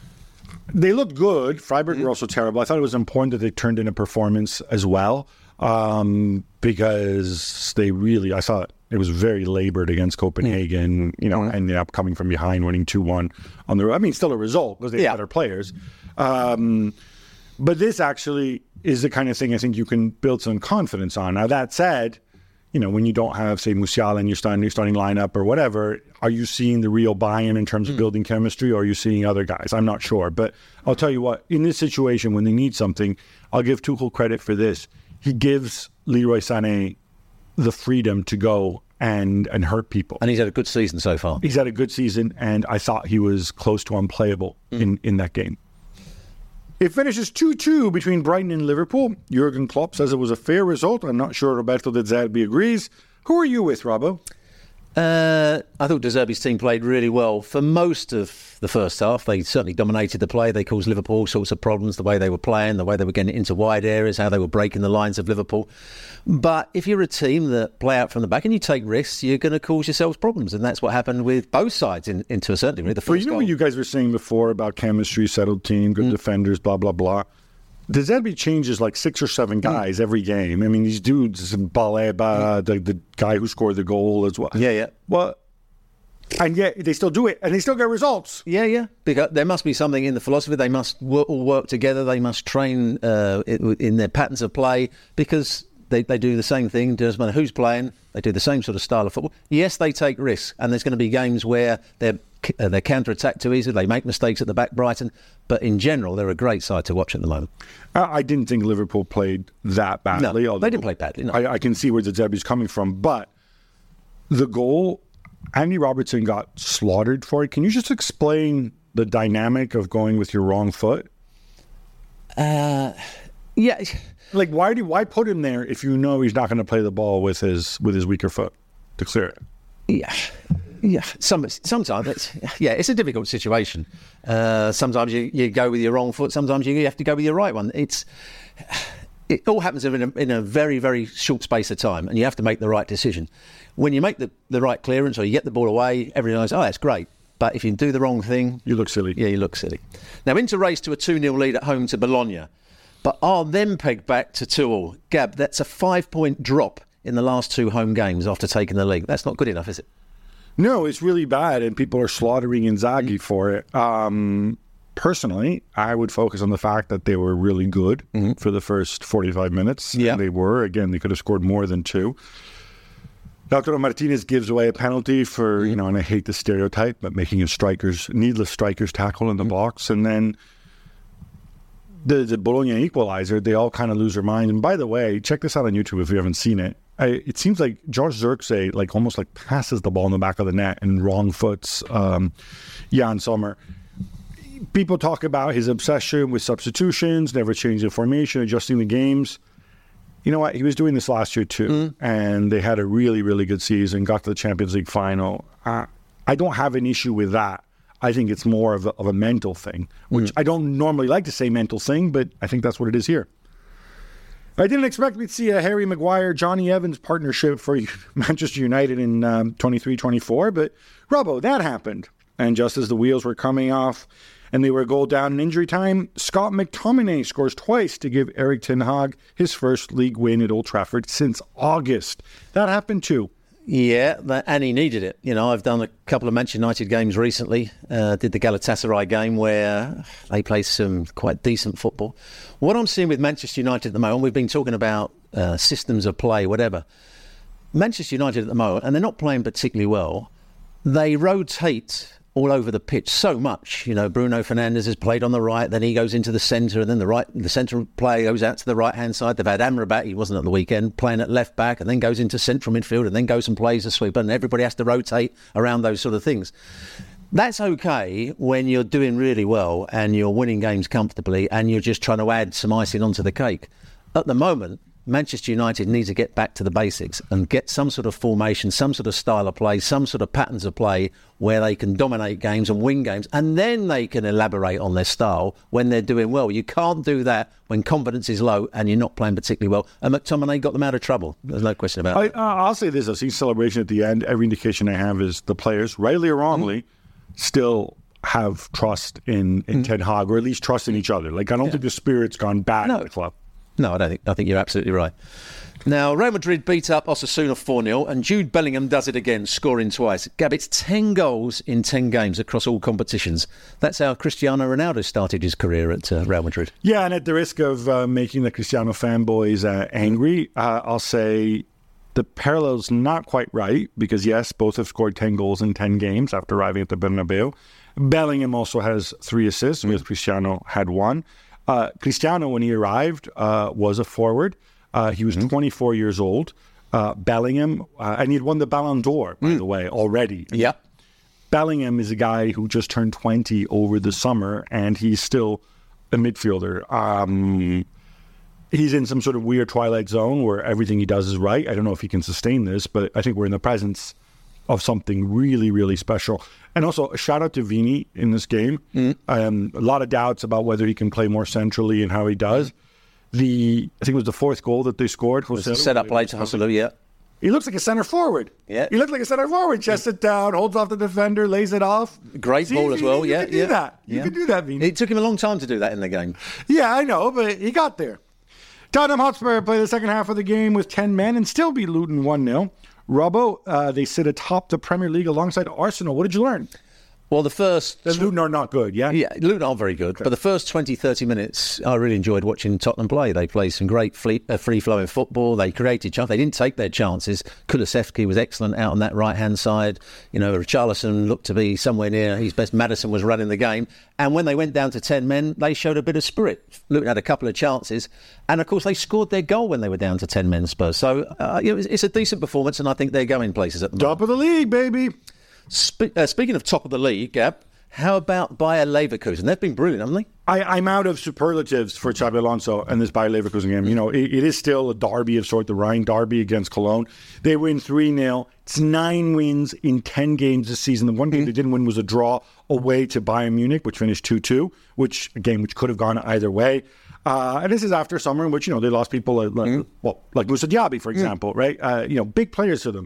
They looked good. Freiburg mm-hmm. were also terrible. I thought it was important that they turned in a performance as well um, because they really, I thought it was very labored against Copenhagen, mm-hmm. you know, mm-hmm. ended up coming from behind, winning two one on the road. I mean, still a result because they had yeah. better players. Um, but this actually is the kind of thing I think you can build some confidence on. Now, that said, you know, when you don't have, say, Musiala in your starting, your starting lineup or whatever, are you seeing the real buy-in in terms of mm. building chemistry, or are you seeing other guys? I'm not sure. But I'll tell you what, in this situation, when they need something, I'll give Tuchel credit for this. He gives Leroy Sané the freedom to go and, and hurt people. And he's had a good season so far. He's had a good season, and I thought he was close to unplayable mm. in, in that game. It finishes two two between Brighton and Liverpool. Jurgen Klopp says it was a fair result. I'm not sure Roberto De Zerbi agrees. Who are you with, Robbo? Uh, I thought De Zerbi's team played really well for most of the first half. They certainly dominated the play. They caused Liverpool all sorts of problems, the way they were playing, the way they were getting into wide areas, how they were breaking the lines of Liverpool. But if you're a team that play out from the back and you take risks, you're going to cause yourselves problems. And that's what happened with both sides in, in to a certain degree. The first well, you know goal. What you guys were saying before about chemistry, settled team, good mm. defenders, blah, blah, blah. De Zerbi changes like six or seven guys mm. every game. I mean, these dudes, Baleba, mm. the, the guy who scored the goal as well. Yeah, yeah. Well, and yet they still do it, and they still get results. Yeah, yeah. Because there must be something in the philosophy. They must work, all work together. They must train uh, in their patterns of play, because they, they do the same thing. Doesn't matter who's playing. They do the same sort of style of football. Yes, they take risks, and there's going to be games where they're uh, they counter-attack too easily. They make mistakes at the back, Brighton. But in general, they're a great side to watch at the moment. Uh, I didn't think Liverpool played that badly. No, they didn't play badly. No. I, I can see where De Zerbi's coming from, but the goal, Andy Robertson got slaughtered for it. Can you just explain the dynamic of going with your wrong foot? Uh, yeah. Like, why do why put him there if you know he's not going to play the ball with his with his weaker foot to clear it? Yeah. Yeah, some, sometimes it's yeah, it's a difficult situation. Uh, sometimes you, you go with your wrong foot. Sometimes you have to go with your right one. It's it all happens in a, in a very very short space of time, and you have to make the right decision. When you make the, the right clearance or you get the ball away, everyone knows, oh, that's great. But if you do the wrong thing, you look silly. Yeah, you look silly. Now Inter race to a two nil lead at home to Bologna, but are then pegged back to two all. Gab, that's a five point drop in the last two home games after taking the league. That's not good enough, is it? No, it's really bad, and people are slaughtering Inzaghi mm. for it. Um, personally, I would focus on the fact that they were really good mm-hmm. for the first forty-five minutes. Yeah. And they were. Again, they could have scored more than two. Lautaro Martinez gives away a penalty for, mm-hmm. you know, and I hate the stereotype, but making a strikers, needless strikers tackle in the mm-hmm. box. And then the, the Bologna equalizer, they all kind of lose their mind. And by the way, check this out on YouTube if you haven't seen it. I, it seems like George Zirkzee like almost like passes the ball in the back of the net and wrong foots um, Jan Sommer. People talk about his obsession with substitutions, never changing the formation, adjusting the games. You know what? He was doing this last year too, mm. and they had a really, really good season, got to the Champions League final. Uh, I don't have an issue with that. I think it's more of a, of a mental thing, which mm. I don't normally like to say mental thing, but I think that's what it is here. I didn't expect we'd see a Harry Maguire, Johnny Evans partnership for Manchester United in um, twenty-three twenty-four, but Robbo, that happened. And just as the wheels were coming off and they were a goal down in injury time, Scott McTominay scores twice to give Erik ten Hag his first league win at Old Trafford since August. That happened too. Yeah, and he needed it. You know, I've done a couple of Manchester United games recently. Uh, did the Galatasaray game where they played some quite decent football. What I'm seeing with Manchester United at the moment, we've been talking about uh, systems of play, whatever. Manchester United at the moment, and they're not playing particularly well, they rotate all over the pitch so much. You know, Bruno Fernandes has played on the right, then he goes into the centre, and then the right, the centre player goes out to the right-hand side. They've had Amrabat, he wasn't at the weekend, playing at left-back, and then goes into central midfield, and then goes and plays a sweeper, and everybody has to rotate around those sort of things. That's okay when you're doing really well, and you're winning games comfortably, and you're just trying to add some icing onto the cake. At the moment, Manchester United needs to get back to the basics and get some sort of formation, some sort of style of play, some sort of patterns of play where they can dominate games and win games, and then they can elaborate on their style when they're doing well. You can't do that when confidence is low and you're not playing particularly well. And McTominay got them out of trouble. There's no question about it. Uh, I'll say this. I've seen celebration at the end. Every indication I have is the players, rightly or wrongly, mm-hmm. still have trust in, in mm-hmm. Ten Hag, or at least trust in each other. Like, I don't yeah. think the spirit's gone bad no. in the club. No, I don't think. I think you're absolutely right. Now, Real Madrid beat up Osasuna four nil, and Jude Bellingham does it again, scoring twice. Gab, it's ten goals in ten games across all competitions. That's how Cristiano Ronaldo started his career at uh, Real Madrid. Yeah, and at the risk of uh, making the Cristiano fanboys uh, angry, uh, I'll say the parallel's not quite right, because yes, both have scored ten goals in ten games after arriving at the Bernabeu. Bellingham also has three assists, whereas mm. Cristiano had one. Uh, Cristiano, when he arrived, uh, was a forward. Uh, he was mm-hmm. twenty-four years old. Uh, Bellingham, uh, and he had won the Ballon d'Or, by mm. the way, already. Yeah. Bellingham is a guy who just turned twenty over the summer, and he's still a midfielder. Um, he's in some sort of weird twilight zone where everything he does is right. I don't know if he can sustain this, but I think we're in the presence of something really, really special. And also, a shout out to Vini in this game. Mm. Um, a lot of doubts about whether he can play more centrally and how he does. The I think it was the fourth goal that they scored. It was a set up play to Joselu, yeah. He looks like a centre forward. Yeah. He looks like a centre forward. Chests it down, holds off the defender, lays it off. Great See, ball as well, you, yeah. You could do yeah. that. You yeah. could do that, Vini. It took him a long time to do that in the game. Yeah, I know, but he got there. Tottenham Hotspur play the second half of the game with ten men and still beat Luton one nil. Robbo, uh, they sit atop the Premier League alongside Arsenal. What did you learn? Well, the first... The Luton are not good, yeah? Yeah, Luton are very good. Okay. But the first twenty, thirty minutes, I really enjoyed watching Tottenham play. They played some great free, uh, free-flowing football. They created chances. They didn't take their chances. Kulusevski was excellent out on that right-hand side. You know, Richarlison looked to be somewhere near his best. Maddison was running the game. And when they went down to ten men, they showed a bit of spirit. Luton had a couple of chances. And, of course, they scored their goal when they were down to ten men, Spurs. So, uh, you know, it's a decent performance, and I think they're going places at the moment. Top of the league, baby. Spe- uh, speaking of top of the league, Gab, How about Bayer Leverkusen? They've been brilliant, haven't they? I, I'm out of superlatives for Xabi Alonso and this Bayer Leverkusen game. You know, it, it is still a derby of sort, the Rhine derby against Cologne. They win three nil. It's nine wins in ten games this season. The one game mm-hmm. they didn't win was a draw away to Bayern Munich, which finished two two, which a game which could have gone either way. Uh, and this is after a summer in which, you know, they lost people like, mm-hmm. well, like Moussa Diaby, for example, mm-hmm. right? Uh, you know, big players to them.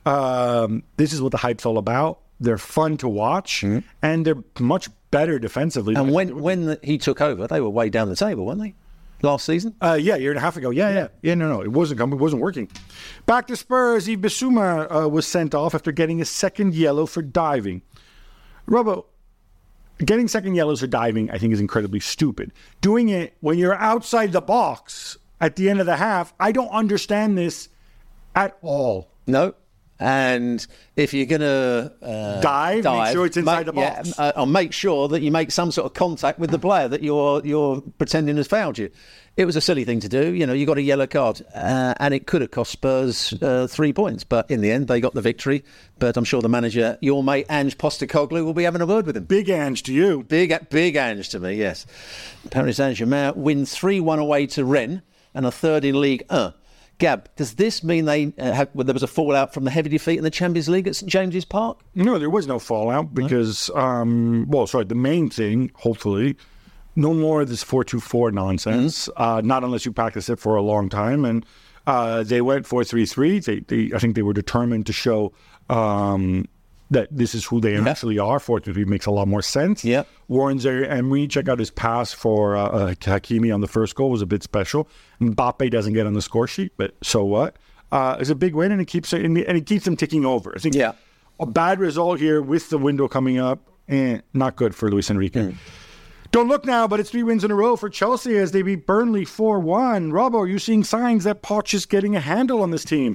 Um, this is what the hype's all about. They're fun to watch, mm-hmm. and they're much better defensively. And when when the, he took over, they were way down the table, weren't they? Last season? Uh, yeah, a year and a half ago. Yeah, yeah. Yeah, yeah no, no. It wasn't It wasn't working. Back to Spurs. Yves Bissouma uh, was sent off after getting a second yellow for diving. Robbo, getting second yellows for diving, I think, is incredibly stupid. Doing it when you're outside the box at the end of the half, I don't understand this at all. No. And if you're going to uh, dive, dive, make sure it's inside make, the box. Yeah, uh, I'll make sure that you make some sort of contact with the player that you're you're pretending has fouled you. It was a silly thing to do. You know, you got a yellow card, uh, and it could have cost Spurs uh, three points. But in the end, they got the victory. But I'm sure the manager, your mate Ange Postecoglou, will be having a word with him. Big Ange to you. Big, big Ange to me, yes. Paris Saint-Germain win three one away to Rennes and a third in Ligue one. Gab, does this mean they uh, have, well, there was a fallout from the heavy defeat in the Champions League at St James's Park? No, there was no fallout because, no? Um, well, sorry, the main thing, hopefully, no more of this four two four nonsense, mm-hmm. uh, not unless you practice it for a long time. And uh, they went four three three. They, they, I think they were determined to show um, that this is who they yeah. actually are. four three three makes a lot more sense. Yeah. Warren Zaire-Emery, check out his pass for uh, uh, Hakimi on the first goal, was a bit special. Mbappe doesn't get on the score sheet, but so what? Uh, it's a big win, and it keeps and it keeps them ticking over. I think yeah. a bad result here with the window coming up, eh, not good for Luis Enrique. Mm. Don't look now, but it's three wins in a row for Chelsea as they beat Burnley four one. Robbo, are you seeing signs that Poch is getting a handle on this team?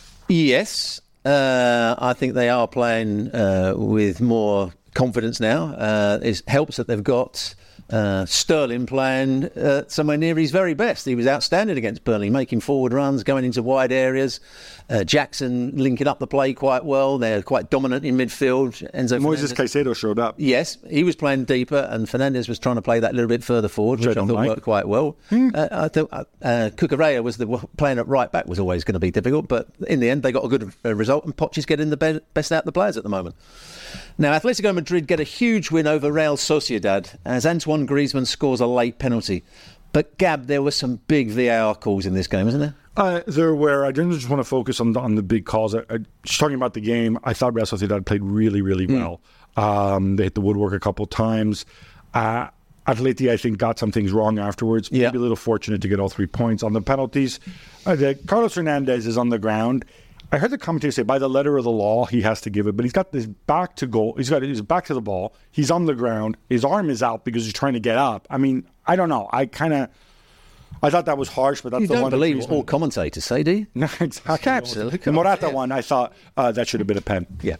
Yes. Uh, I think they are playing uh, with more confidence now. Uh, it helps that they've got uh, Sterling playing uh, somewhere near his very best. He was outstanding against Burnley, making forward runs, going into wide areas. Uh, Jackson linking up the play quite well. They're quite dominant in midfield. Enzo Moises Caicedo showed up. Yes, he was playing deeper, and Fernandes was trying to play that a little bit further forward, which, which I, I thought like. worked quite well. Hmm. Uh, I thought uh, uh, Cucurella was the playing at right back was always going to be difficult, but in the end they got a good uh, result, and Poch is getting the be- best out of the players at the moment. Now, Atletico Madrid get a huge win over Real Sociedad as Antoine Griezmann scores a late penalty. But, Gab, there were some big V A R calls in this game, isn't there? Uh, there were. I didn't just want to focus on the, on the big calls. I, I, just talking about the game, I thought Real Sociedad played really, really well. Mm. Um, they hit the woodwork a couple times. Uh, Atleti, I think, got some things wrong afterwards. Yeah. Maybe a little fortunate to get all three points. On the penalties, uh, the, Carlos Hernandez is on the ground. I heard the commentator say by the letter of the law he has to give it, but he's got this back to goal. He's got his back to the ball. He's on the ground. His arm is out because he's trying to get up. I mean, I don't know. I kind of, I thought that was harsh, but that's you the don't one. You don't believe what all commentators say, do you? No, exactly. Absolutely. The Morata yeah. one, I thought uh, that should have been a pen. Yeah.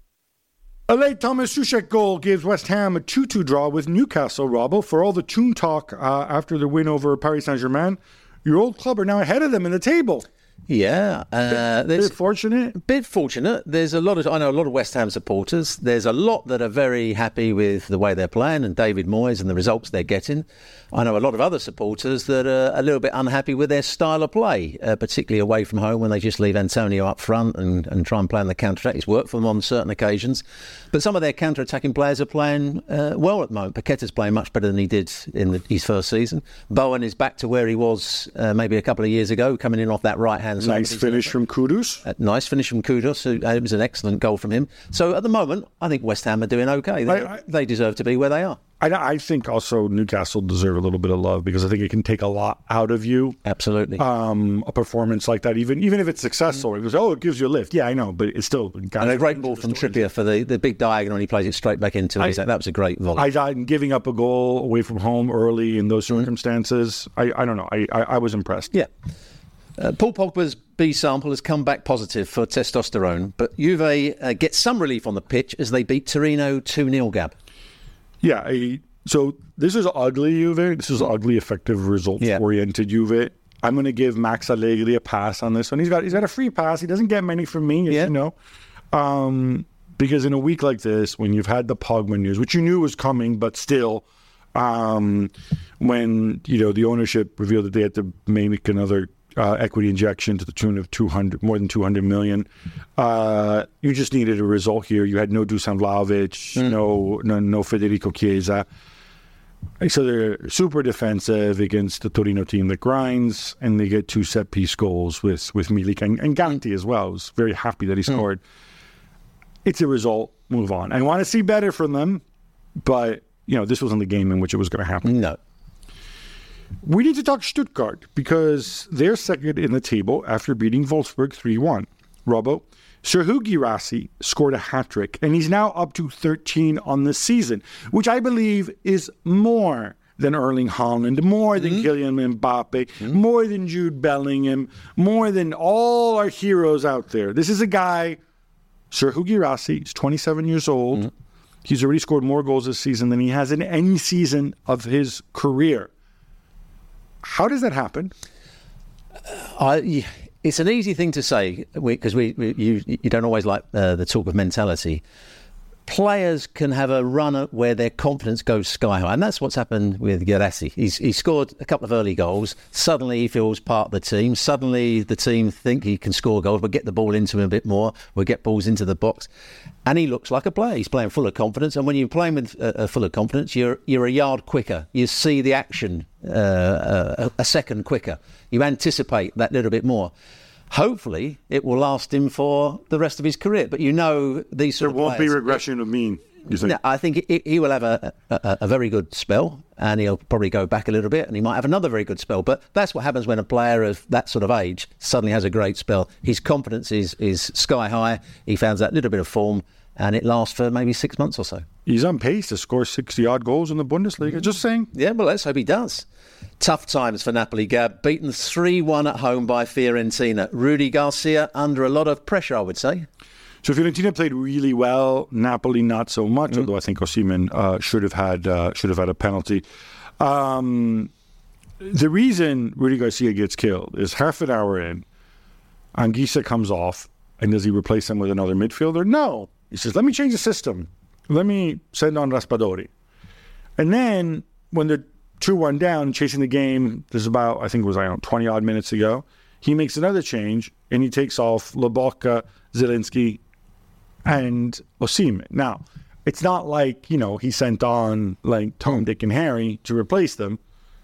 A late Thomas Soucek goal gives West Ham a two two draw with Newcastle, Robbo. For all the tune talk uh, after the win over Paris Saint-Germain, your old club are now ahead of them in the table. Yeah, uh, bit, bit fortunate. Bit fortunate. There's a lot of I know a lot of West Ham supporters. There's a lot that are very happy with the way they're playing and David Moyes and the results they're getting. I know a lot of other supporters that are a little bit unhappy with their style of play, uh, particularly away from home when they just leave Antonio up front and, and try and play on the counter-attack. It's worked for them on certain occasions. But some of their counter-attacking players are playing uh, well at the moment. Paqueta's playing much better than he did in the, his first season. Bowen is back to where he was uh, maybe a couple of years ago, coming in off that right-hand side. Nice finish from Kudus. Uh, nice finish from Kudus. Uh, it was an excellent goal from him. So at the moment, I think West Ham are doing okay. They, I, I, they deserve to be where they are. I, I think also Newcastle deserve a little bit of love because I think it can take a lot out of you. Absolutely. Um, a performance like that, even even if it's successful, it goes, oh, it gives you a lift. Yeah, I know, but it's still... And a great ball from Trippier for the, the big diagonal, and he plays it straight back into it. I, that was a great volley. I thought giving up a goal away from home early in those circumstances, mm-hmm. I, I don't know, I, I, I was impressed. Yeah. Uh, Paul Pogba's B sample has come back positive for testosterone, but Juve uh, get some relief on the pitch as they beat Torino two nil, Gab. Yeah, I, so this is ugly Juve. This is ugly, effective, results-oriented yeah. Juve. I'm going to give Max Allegri a pass on this one. He's got he's got a free pass. He doesn't get many from me, as yeah. you know. Um, Because in a week like this, when you've had the Pogba news, which you knew was coming, but still, um, when you know the ownership revealed that they had to make another uh, equity injection to the tune of two hundred, more than two hundred million, uh, you just needed a result here. You had no Dusan Vlahovic, mm. no, no no Federico Chiesa. So they're super defensive against the Torino team that grinds, and they get two set-piece goals with, with Milik and, and Ganti as well. I was very happy that he scored. Mm. It's a result. Move on. I want to see better from them, but, you know, this wasn't the game in which it was going to happen. No. We need to talk Stuttgart because they're second in the table after beating Wolfsburg three one. Robbo, Serhou Guirassy scored a hat-trick, and he's now up to thirteen on the season, which I believe is more than Erling Haaland, more than mm-hmm. Kylian Mbappe, mm-hmm. more than Jude Bellingham, more than all our heroes out there. This is a guy, Serhou Guirassy, he's twenty-seven years old. Mm-hmm. He's already scored more goals this season than he has in any season of his career. How does that happen? Uh, I... It's an easy thing to say because we, we, you, you don't always like uh, the talk of mentality. Players can have a run where their confidence goes sky high, and that's what's happened with Guirassy. He's he scored a couple of early goals. Suddenly he feels part of the team. Suddenly the team think he can score goals, but get the ball into him a bit more. We'll get balls into the box, and he looks like a player. He's playing full of confidence, and when you're playing with uh, full of confidence, you're you're a yard quicker. You see the action uh, a, a second quicker. You anticipate that little bit more. Hopefully, it will last him for the rest of his career. But you know, these sort there of won't players, be regression of mean. You think? No, I think he, he will have a, a, a very good spell, and he'll probably go back a little bit, and he might have another very good spell. But that's what happens when a player of that sort of age suddenly has a great spell. His confidence is is sky high. He found that little bit of form, and it lasts for maybe six months or so. He's on pace to score sixty-odd goals in the Bundesliga. Just saying. Yeah, well, let's hope he does. Tough times for Napoli, Gab. Beaten three one at home by Fiorentina. Rudi Garcia under a lot of pressure, I would say. So Fiorentina played really well. Napoli not so much, mm. although I think Osimhen uh, should have had uh, should have had a penalty. Um, the reason Rudi Garcia gets killed is half an hour in, Anguissa comes off, and does he replace him with another midfielder? No. He says, let me change the system. Let me send on Raspadori. And then when they're two one down, chasing the game, there's about, I think it was, I don't know, twenty-odd minutes ago, he makes another change, and he takes off Lobotka, Zielinski, and Osimhen. Now, it's not like, you know, he sent on, like, Tom, Dick, and Harry to replace them.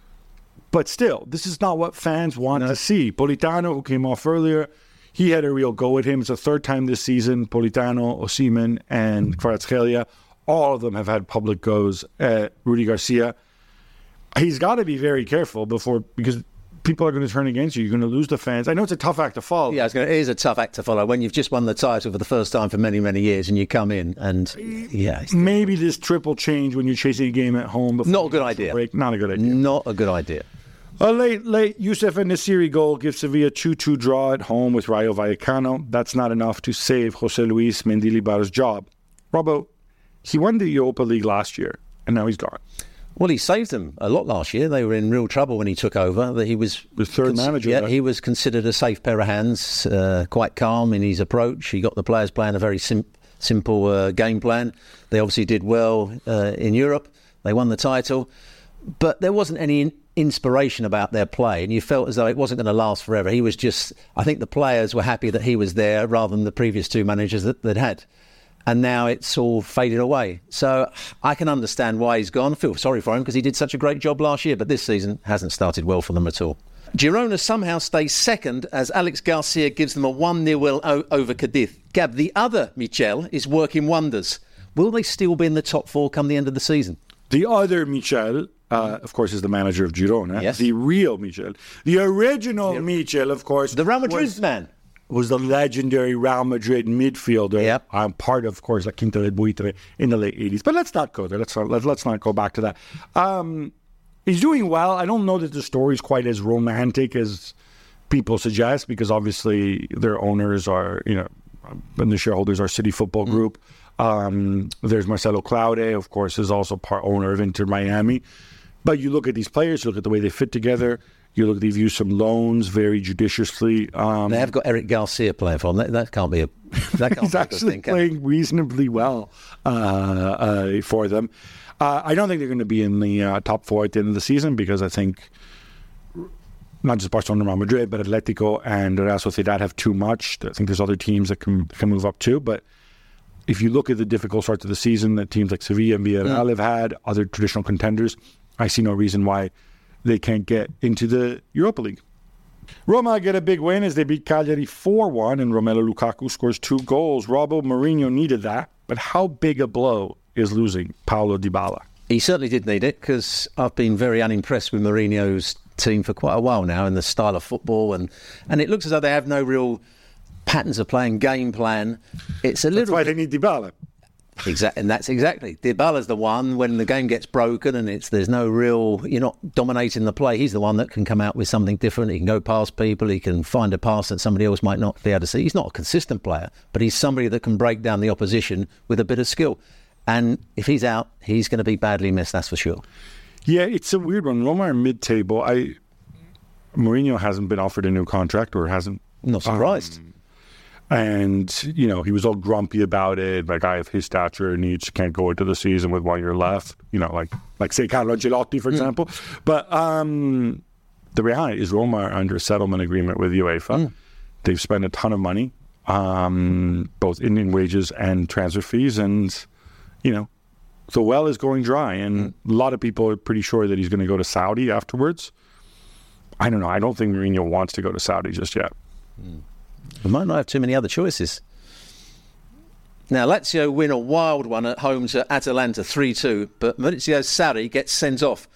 But still, this is not what fans want no. to see. Politano, who came off earlier, he had a real go at him. It's the third time this season. Politano, Osimhen, and Kvaratskhelia, all of them have had public goes at Rudi Garcia. He's got to be very careful before, because people are going to turn against you. You're going to lose the fans. I know it's a tough act to follow. Yeah, it is a tough act to follow when you've just won the title for the first time for many, many years, and you come in and, yeah. Maybe this triple change when you're chasing a game at home. Not a good idea. Break. Not a good idea. Not a good idea. A late, late Youssef Nesyri goal gives Sevilla two two draw at home with Rayo Vallecano. That's not enough to save José Luis Mendilibar's job. Robbo, he won the Europa League last year, and now he's gone. Well, he saved them a lot last year. They were in real trouble when he took over. That he was the third cons- manager. Yeah, there. He was considered a safe pair of hands, uh, quite calm in his approach. He got the players playing a very sim- simple uh, game plan. They obviously did well uh, in Europe. They won the title. But there wasn't any in- inspiration about their play, and you felt as though it wasn't going to last forever. He was just, I think the players were happy that he was there rather than the previous two managers that they'd had. And now it's all faded away. So I can understand why he's gone. I feel sorry for him because he did such a great job last year, but this season hasn't started well for them at all. Girona somehow stays second as Alex Garcia gives them a one nil win o- over Cadiz. Gab, the other Michel is working wonders. Will they still be in the top four come the end of the season? The other Michel, uh, of course, is the manager of Girona. Yes. The real Michel. The original the, Michel, of course. The Real Madrid was, man. Was the legendary Real Madrid midfielder. Yep. I'm part of, of course, La Quinta del Buitre in the late eighties. But let's not go there. Let's not, let, let's not go back to that. Um, he's doing well. I don't know that the story is quite as romantic as people suggest, because obviously their owners are, you know, and the shareholders are City Football Group. Mm. Um, there's Marcelo Claude, of course, is also part owner of Inter Miami. But you look at these players, you look at the way they fit together. You look, they've used some loans very judiciously. Um, They have got Eric Garcia playing for them. That, that can't be a. That can't he's be a actually good thing, can it? playing reasonably well uh, uh, for them. Uh, I don't think they're going to be in the uh, top four at the end of the season because I think not just Barcelona and Real Madrid, but Atletico and Real Sociedad have too much. I think there's other teams that can can move up too. But if you look at the difficult start to the season that teams like Sevilla and Villarreal mm. have had, other traditional contenders, I see no reason why they can't get into the Europa League. Roma get a big win as they beat Cagliari four one, and Romelu Lukaku scores two goals. Robbo Mourinho needed that, but how big a blow is losing Paulo Dybala? He certainly did need it, because I've been very unimpressed with Mourinho's team for quite a while now, and the style of football, and, and it looks as though they have no real patterns of playing, game plan. It's a little. That's why they need Dybala. Exactly, and that's exactly. Dybala's the one when the game gets broken and it's there's no real, you're not dominating the play. He's the one that can come out with something different. He can go past people. He can find a pass that somebody else might not be able to see. He's not a consistent player, but he's somebody that can break down the opposition with a bit of skill. And if he's out, he's going to be badly missed, that's for sure. Yeah, it's a weird one. Roma are mid-table. I Mourinho hasn't been offered a new contract or hasn't. Not surprised. Um, And, you know, he was all grumpy about it. Like, I have his stature needs can't go into the season with one year left. You know, like, like say, Carlo Ancelotti, for example. Mm. But um, the reality is Roma are under a settlement agreement with UEFA. Mm. They've spent a ton of money, um, both in wages and transfer fees. And, you know, the well is going dry. And mm. a lot of people are pretty sure that he's going to go to Saudi afterwards. I don't know. I don't think Mourinho wants to go to Saudi just yet. Mm. We might not have too many other choices. Now, Lazio win a wild one at home to Atalanta three two, but Maurizio Sarri gets sent off.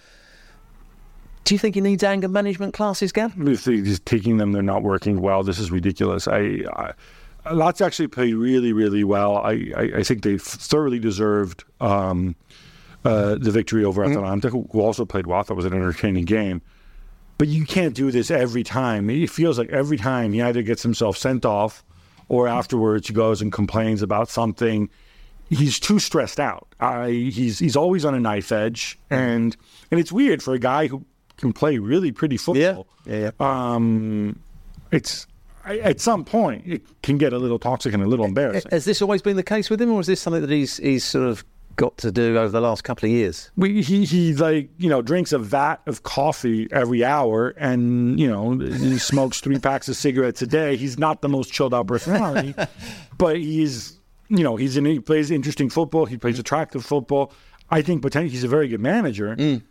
Do you think he needs anger management classes, Gab? If he's taking them, they're not working well. This is ridiculous. I, I Lazio actually played really, really well. I, I, I think they thoroughly deserved um, uh, the victory over Atalanta, mm-hmm. who also played well. I thought it was an entertaining game. But you can't do this every time. It feels like every time he either gets himself sent off or afterwards he goes and complains about something. He's too stressed out. Uh, he's he's always on a knife edge. And and it's weird for a guy who can play really pretty football. Yeah, yeah, yeah. Um, it's, at some point, it can get a little toxic and a little embarrassing. Has this always been the case with him, or is this something that he's he's sort of got to do over the last couple of years? We, he he like you know drinks a vat of coffee every hour, and you know he smokes three packs of cigarettes a day. He's not the most chilled out personality, but he's you know he's in, he plays interesting football. He plays attractive football. I think potentially he's a very good manager. Mm.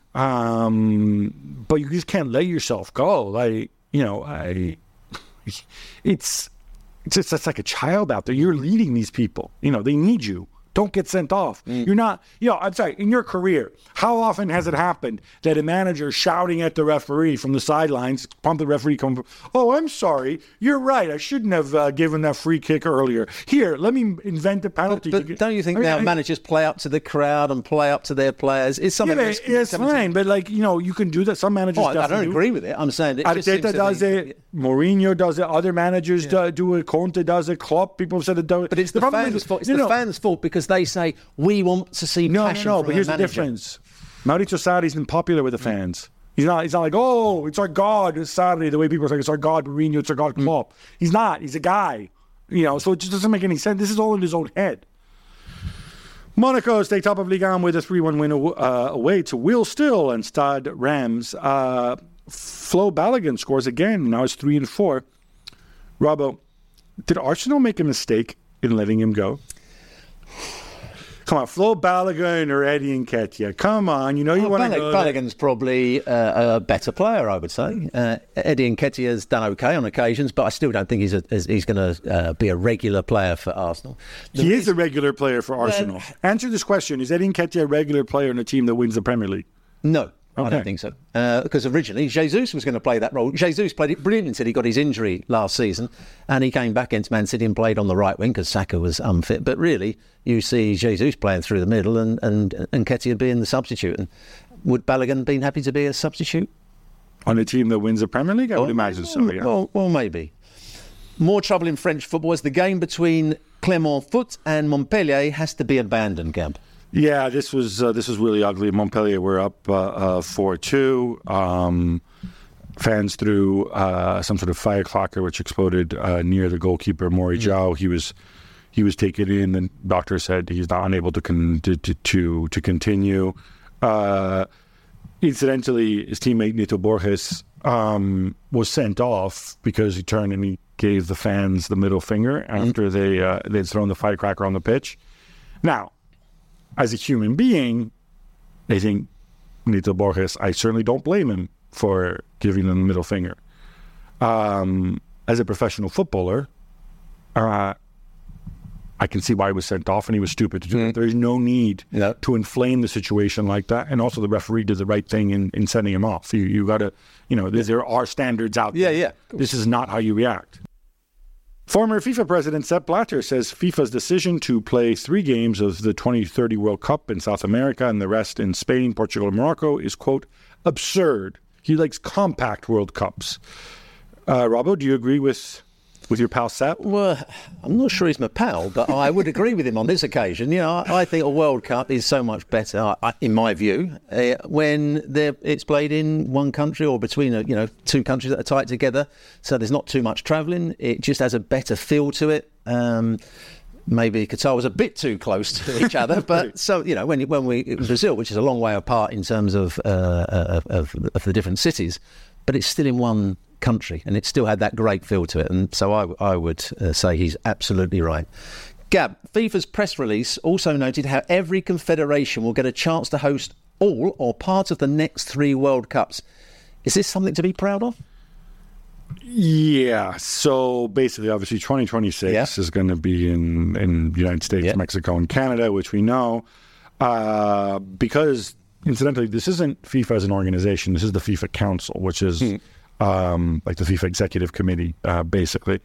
Um, but you just can't let yourself go. Like you know, I it's it's just it's like a child out there. You're leading these people. You know they need you. Don't get sent off. Mm. You're not, you know, I'm sorry, in your career, how often has it happened that a manager shouting at the referee from the sidelines, pump the referee, come, oh, I'm sorry, you're right, I shouldn't have uh, given that free kick earlier. Here, let me invent a penalty. But, but don't you think I mean, now I, managers play up to the crowd and play up to their players? It's something yeah, that's it's fine, to... but like, you know, you can do that. Some managers oh, I don't do. agree with it. I'm saying it Arteta does be... it, Mourinho does it, other managers yeah. do it, Conte does it, Klopp, people have said it. Do but it's the, the fans' is, fault. It's the know, fans' fault because they say, we want to see no, passion no, no. from But here's manager. the difference. Maurizio Sarri's been popular with the fans. He's not. He's not like, oh, it's our God, it's Sarri. The way people are saying it's our God, Mourinho, it's our God, Klopp. Mm. He's not. He's a guy. You know. So it just doesn't make any sense. This is all in his own head. Monaco stay top of Ligue one with a three one win uh, away to Will Still and Stade Reims. Uh, Flo Balogun scores again. Now it's three and four. Robbo, did Arsenal make a mistake in letting him go? Come on, Flo Balogun or Eddie Nketiah. Come on, you know you oh, want to go Balogun's probably uh, a better player, I would say. Uh, Eddie Nketiah's done okay on occasions, but I still don't think he's a, he's going to uh, be a regular player for Arsenal. The he reason, is a regular player for Arsenal. Uh, Answer this question. Is Eddie Nketiah a regular player in a team that wins the Premier League? No. Okay. I don't think so. Uh, because originally, Jesus was going to play that role. Jesus played it brilliantly until he got his injury last season. And he came back into Man City and played on the right wing because Saka was unfit. But really, you see Jesus playing through the middle and, and, and Nketiah being the substitute. And would Balogun been happy to be a substitute? On a team that wins the Premier League? I would oh, imagine so, yeah. Well, well, maybe. More trouble in French football as the game between Clermont Foot and Montpellier has to be abandoned, Gab. Yeah, this was uh, this was really ugly. Montpellier were up uh, uh, four two. Um, fans threw uh, some sort of firecracker which exploded uh, near the goalkeeper, Mori Zhao. He was he was taken in, and doctor said he's not unable to con- to, to to continue. Uh, incidentally, his teammate Nito Borges um, was sent off because he turned and he gave the fans the middle finger after they uh, they'd thrown the firecracker on the pitch. Now, as a human being, I think Nito Borges, I certainly don't blame him for giving them the middle finger. Um, as a professional footballer, uh, I can see why he was sent off, and he was stupid to do mm. it. There's no need no. to inflame the situation like that. And also, the referee did the right thing in, in sending him off. You you got to, you know, there, there are standards out yeah, there. Yeah, This is not how you react. Former FIFA president Sepp Blatter says FIFA's decision to play three games of the twenty thirty World Cup in South America and the rest in Spain, Portugal, and Morocco is, quote, absurd. He likes compact World Cups. Uh, Robbo, do you agree with... with your pal Sepp? Well, I'm not sure he's my pal, but I would agree with him on this occasion. You know, I, I think a World Cup is so much better, I, in my view, uh, when it's played in one country or between, a, you know, two countries that are tight together. So there's not too much travelling. It just has a better feel to it. Um, maybe Qatar was a bit too close to each other, but so you know, when when we Brazil, which is a long way apart in terms of uh, of, of, of the different cities, but it's still in one country, and it still had that great feel to it, and so I, I would uh, say he's absolutely right. Gab, FIFA's press release also noted how every confederation will get a chance to host all or part of the next three World Cups. Is this something to be proud of? Yeah, so basically, obviously, twenty twenty-six yeah. is going to be in, in the United States, yeah. Mexico, and Canada, which we know, uh, because, incidentally, this isn't FIFA as an organization, this is the FIFA Council, which is... Hmm. Um, like the FIFA Executive Committee, uh, basically.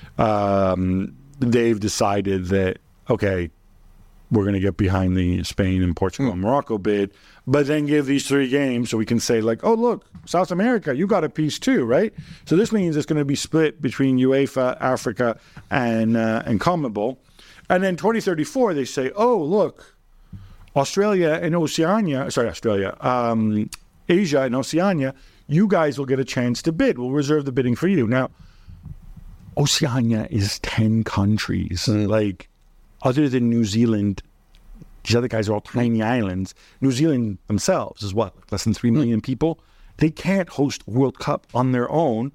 Um, they've decided that, okay, we're going to get behind the Spain and Portugal mm. and Morocco bid, but then give these three games so we can say, like, oh, look, South America, you got a piece too, right? So this means it's going to be split between UEFA, Africa, and, uh, and CONMEBOL. And then twenty thirty-four, they say, oh, look, Australia and Oceania, sorry, Australia, um, Asia and Oceania, you guys will get a chance to bid. We'll reserve the bidding for you. Now, Oceania is ten countries. Mm. Like, other than New Zealand, these other guys are all tiny islands. New Zealand themselves is what? Less than three million mm. people? They can't host a World Cup on their own.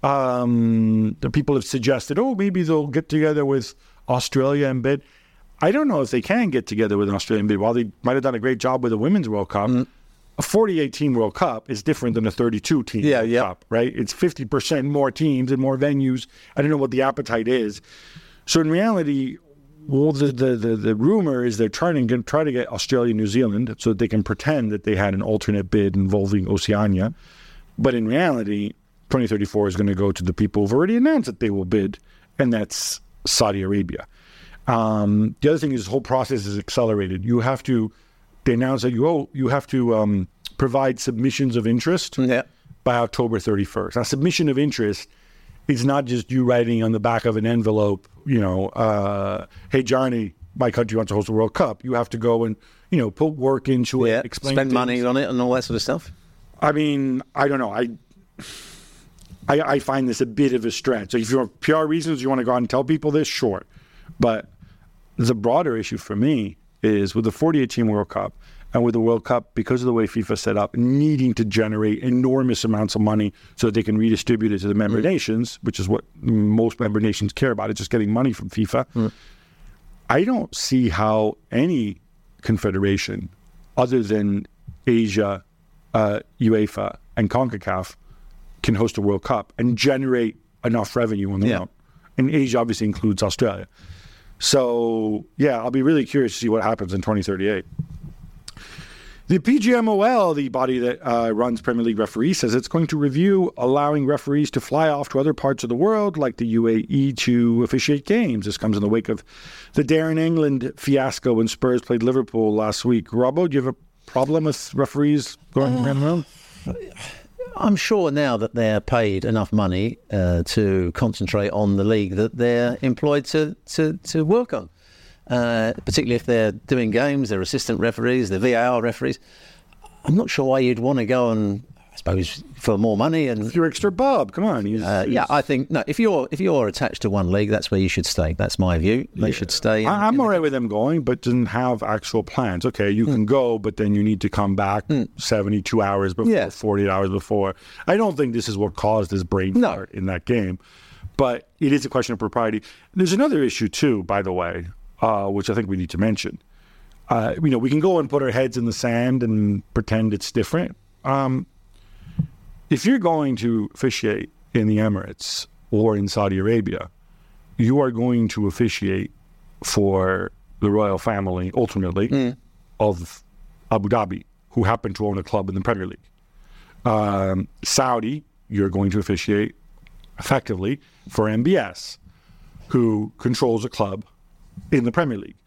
Um, the people have suggested, oh, maybe they'll get together with Australia and bid. I don't know if they can get together with an Australian bid. While they might have done a great job with the Women's World Cup, mm. a forty-eight team World Cup is different than a thirty-two team yeah, World yeah. Cup, right? It's fifty percent more teams and more venues. I don't know what the appetite is. So in reality, well, the the, the, the rumor is they're trying to try to get Australia and New Zealand so that they can pretend that they had an alternate bid involving Oceania. But in reality, twenty thirty-four is going to go to the people who've already announced that they will bid, and that's Saudi Arabia. Um, the other thing is this whole process is accelerated. You have to... They announced that you oh, you have to um, provide submissions of interest yeah. by October thirty-first. Now, submission of interest is not just you writing on the back of an envelope, you know, uh, hey, Johnny, my country wants to host a World Cup. You have to go and, you know, put work into yeah. it, explain spend things. money on it and all that sort of stuff. I mean, I don't know. I, I, I find this a bit of a stretch. So if you're P R reasons, you want to go out and tell people this, sure. But the broader issue for me is with the forty-eight team World Cup and with the World Cup, because of the way FIFA set up, needing to generate enormous amounts of money so that they can redistribute it to the member mm. nations, which is what most member nations care about, it's just getting money from FIFA. Mm. I don't see how any confederation other than Asia, uh, UEFA, and CONCACAF can host a World Cup and generate enough revenue on their yeah. own. And Asia obviously includes Australia. So, yeah, I'll be really curious to see what happens in twenty thirty-eight. The P G M O L, the body that uh, runs Premier League referees, says it's going to review allowing referees to fly off to other parts of the world, like the U A E, to officiate games. This comes in the wake of the Darren England fiasco when Spurs played Liverpool last week. Robbo, do you have a problem with referees going around the room? I'm sure now that they're paid enough money uh, to concentrate on the league that they're employed to, to, to work on. Uh, particularly if they're doing games, they're assistant referees, they're V A R referees. I'm not sure why you'd want to go and I suppose for more money and You're extra Bob. Come on. He's, uh, he's, yeah, I think no. If you're if you're attached to one league, that's where you should stay. That's my view. They yeah. should stay. In, I, I'm in all the... right with them going, but doesn't have actual plans. Okay, you mm. can go, but then you need to come back mm. seventy-two hours before, yeah. forty-eight hours before. I don't think this is what caused this brain no. fart in that game, but it is a question of propriety. There's another issue too, by the way, uh, which I think we need to mention. Uh, you know, we can go and put our heads in the sand and pretend it's different. Um, If you're going to officiate in the Emirates or in Saudi Arabia, you are going to officiate for the royal family, ultimately, mm. of Abu Dhabi, who happen to own a club in the Premier League. Um, Saudi, you're going to officiate effectively for M B S, who controls a club in the Premier League.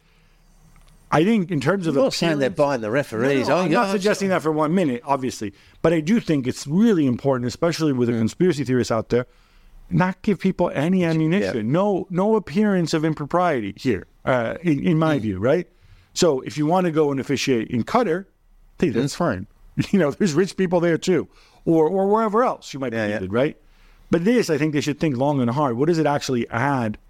I think in terms of You're not saying they're buying the referees. No, no, oh, I'm yeah, not suggesting that for one minute, obviously. But I do think it's really important, especially with the mm. conspiracy theorists out there, not give people any ammunition. Yeah. No no appearance of impropriety here, uh, in, in my mm. view, right? So if you want to go and officiate in Qatar, hey, that's mm. fine. You know, there's rich people there too. Or or wherever else you might yeah, be needed, yeah. right? But this, I think they should think long and hard. What does it actually add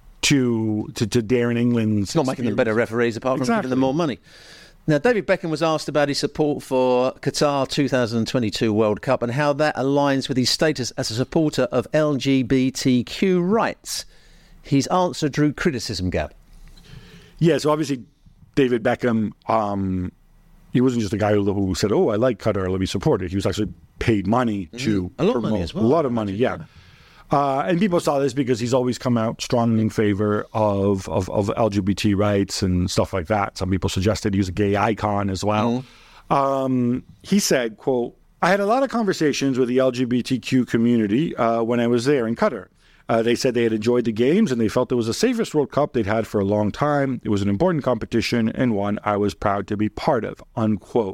to to, to Darren England's It's not making them better referees apart from exactly. giving them more money. Now, David Beckham was asked about his support for Qatar twenty twenty-two World Cup and how that aligns with his status as a supporter of L G B T Q rights. His answer drew criticism, Gab. Yeah, so obviously David Beckham, um, he wasn't just a guy who, who said, oh, I like Qatar, let me support it. He was actually paid money to mm, a lot promote. of money as well. A lot of money, yeah. Uh, and people saw this because he's always come out strongly in favor of, of, of L G B T rights and stuff like that. Some people suggested he was a gay icon as well. Mm. Um, he said, quote, I had a lot of conversations with the L G B T Q community uh, when I was there in Qatar. Uh, they said they had enjoyed the games and they felt it was the safest World Cup they'd had for a long time. It was an important competition and one I was proud to be part of, unquote.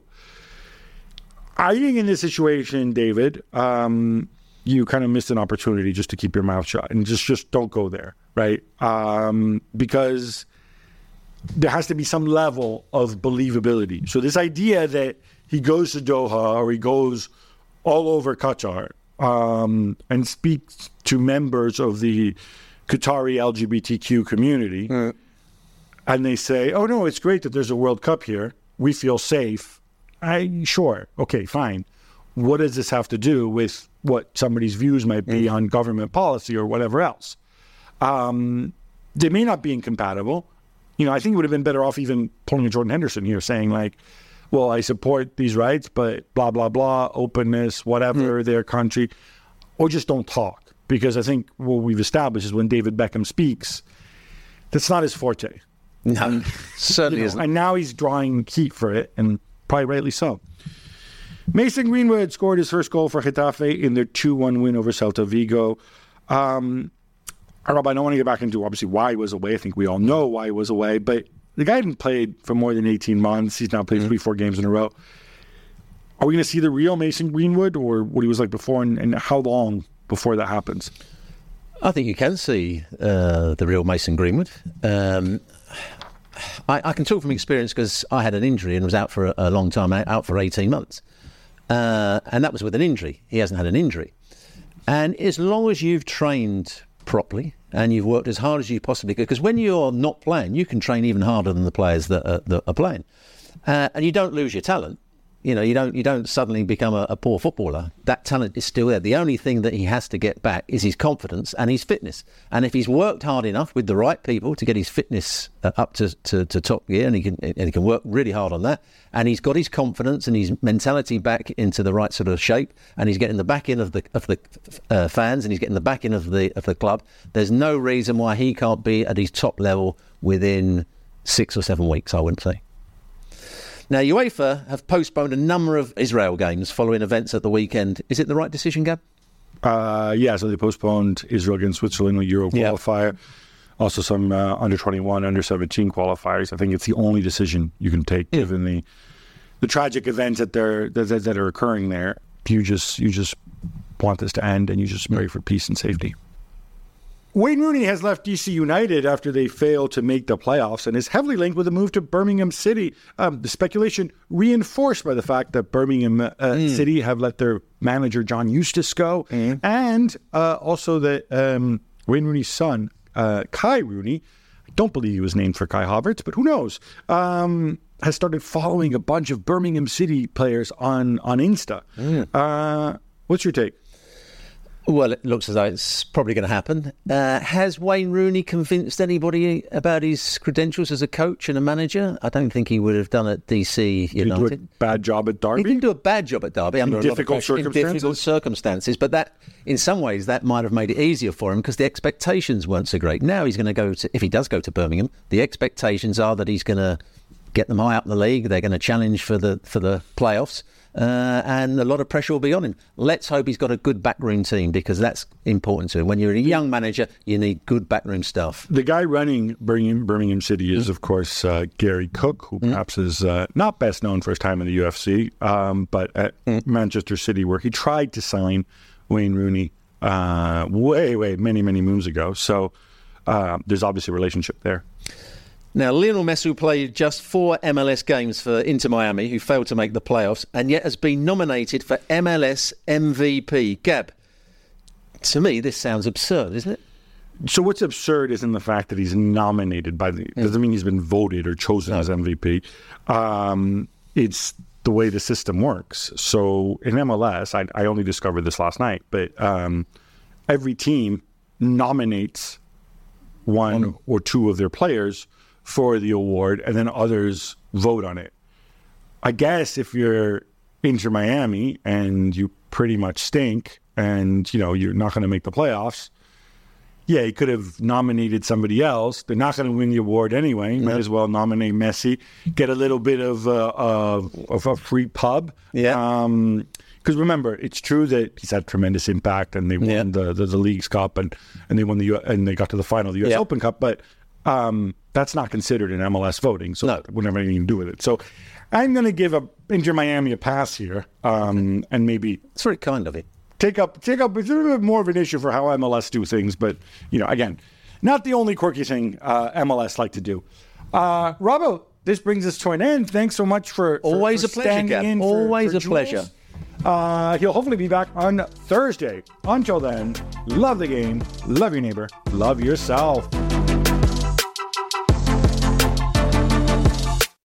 I think in this situation, David, um, you kind of missed an opportunity just to keep your mouth shut and just, just don't go there, right? Um, because there has to be some level of believability. So this idea that he goes to Doha or he goes all over Qatar um, and speaks to members of the Qatari L G B T Q community, mm. and they say, oh, no, it's great that there's a World Cup here. We feel safe. I Sure. Okay, fine. What does this have to do with what somebody's views might be mm. on government policy or whatever else? Um, they may not be incompatible. You know, I think it would have been better off even pulling a Jordan Henderson here saying like, well, I support these rights, but blah, blah, blah, openness, whatever, mm. their country, or just don't talk. Because I think what we've established is when David Beckham speaks, that's not his forte. No, and, certainly you know, isn't. And now he's drawing heat for it, and probably rightly so. Mason Greenwood scored his first goal for Getafe in their two one win over Celta Vigo. Um, Rob, I don't want to get back into, obviously, why he was away. I think we all know why he was away. But the guy hadn't played for more than eighteen months. He's now played mm-hmm. three, four games in a row. Are we going to see the real Mason Greenwood or what he was like before? And, and how long before that happens? I think you can see uh, the real Mason Greenwood. Um, I, I can talk from experience because I had an injury and was out for a, a long time, out for eighteen months. Uh, and that was with an injury. He hasn't had an injury. And as long as you've trained properly and you've worked as hard as you possibly could, because when you're not playing, you can train even harder than the players that are, that are playing. Uh, and you don't lose your talent. You know, you don't you don't suddenly become a, a poor footballer. That talent is still there. The only thing that he has to get back is his confidence and his fitness. And if he's worked hard enough with the right people to get his fitness uh, up to, to, to top gear, and he can and he can work really hard on that, and he's got his confidence and his mentality back into the right sort of shape, and he's getting the back end of the of the uh, fans, and he's getting the back end of the of the club. There's no reason why he can't be at his top level within six or seven weeks. I wouldn't say. Now, UEFA have postponed a number of Israel games following events at the weekend. Is it the right decision, Gab? Uh, yeah, so they postponed Israel against Switzerland, a Euro yeah. qualifier. Also some uh, under twenty-one, under seventeen qualifiers. I think it's the only decision you can take, yeah. given the the tragic events that they're that, that are occurring there. You just you just want this to end, and you just pray for peace and safety. Wayne Rooney has left D C United after they failed to make the playoffs and is heavily linked with a move to Birmingham City. Um, the speculation reinforced by the fact that Birmingham uh, mm. City have let their manager John Eustace go, mm. and uh, also that um, Wayne Rooney's son, uh, Kai Rooney, I don't believe he was named for Kai Havertz, but who knows, um, has started following a bunch of Birmingham City players on, on Insta. Mm. Uh, what's your take? Well, it looks as though it's probably going to happen. Uh, has Wayne Rooney convinced anybody about his credentials as a coach and a manager? I don't think he would have done at D C United. Did he do a bad job at Derby? He didn't do a bad job at Derby. Under in difficult circumstances? In difficult circumstances. But that, in some ways, that might have made it easier for him because the expectations weren't so great. Now he's going to go to, if he does go to Birmingham, the expectations are that he's going to get them high up in the league. They're going to challenge for the for the playoffs. Uh, and a lot of pressure will be on him. Let's hope he's got a good backroom team because that's important to him. When you're a young manager, you need good backroom stuff. The guy running Birmingham, Birmingham City is, mm. of course, uh, Gary Cook, who mm. perhaps is uh, not best known for his time in the U F C, um, but at mm. Manchester City, where he tried to sign Wayne Rooney uh, way, way, many, many moons ago. So uh, there's obviously a relationship there. Now, Lionel Messi played just four M L S games for Inter Miami, who failed to make the playoffs, and yet has been nominated for M L S M V P. Gab, to me, this sounds absurd, isn't it? So what's absurd isn't the fact that he's nominated by the... Mm. doesn't mean he's been voted or chosen no. as M V P. Um, it's the way the system works. So in M L S, I, I only discovered this last night, but um, every team nominates one mm. or two of their players for the award, and then others vote on it. I guess if you're Inter Miami and you pretty much stink and, you know, you're not going to make the playoffs, yeah, he could have nominated somebody else. They're not going to win the award anyway. Might as well nominate Messi, get a little bit of, uh, of, of a free pub. Yeah. Um, because remember, it's true that he's had tremendous impact, and they won yeah. the, the the Leagues Cup, and, and they won the U- and they got to the final of the U S yeah. Open Cup, but um, that's not considered in M L S voting, so no. it wouldn't have anything to do with it. So I'm going to give a Inter Miami a pass here, um, and maybe it's very kind of you. Take up take up it's a little bit more of an issue for how M L S do things, but you know, again, not the only quirky thing uh, M L S like to do. Uh, Robbo, this brings us to an end. Thanks so much for, for always for a pleasure, Gab. Always for, for a Jules. pleasure. Uh, he'll hopefully be back on Thursday. Until then, love the game, love your neighbor, love yourself.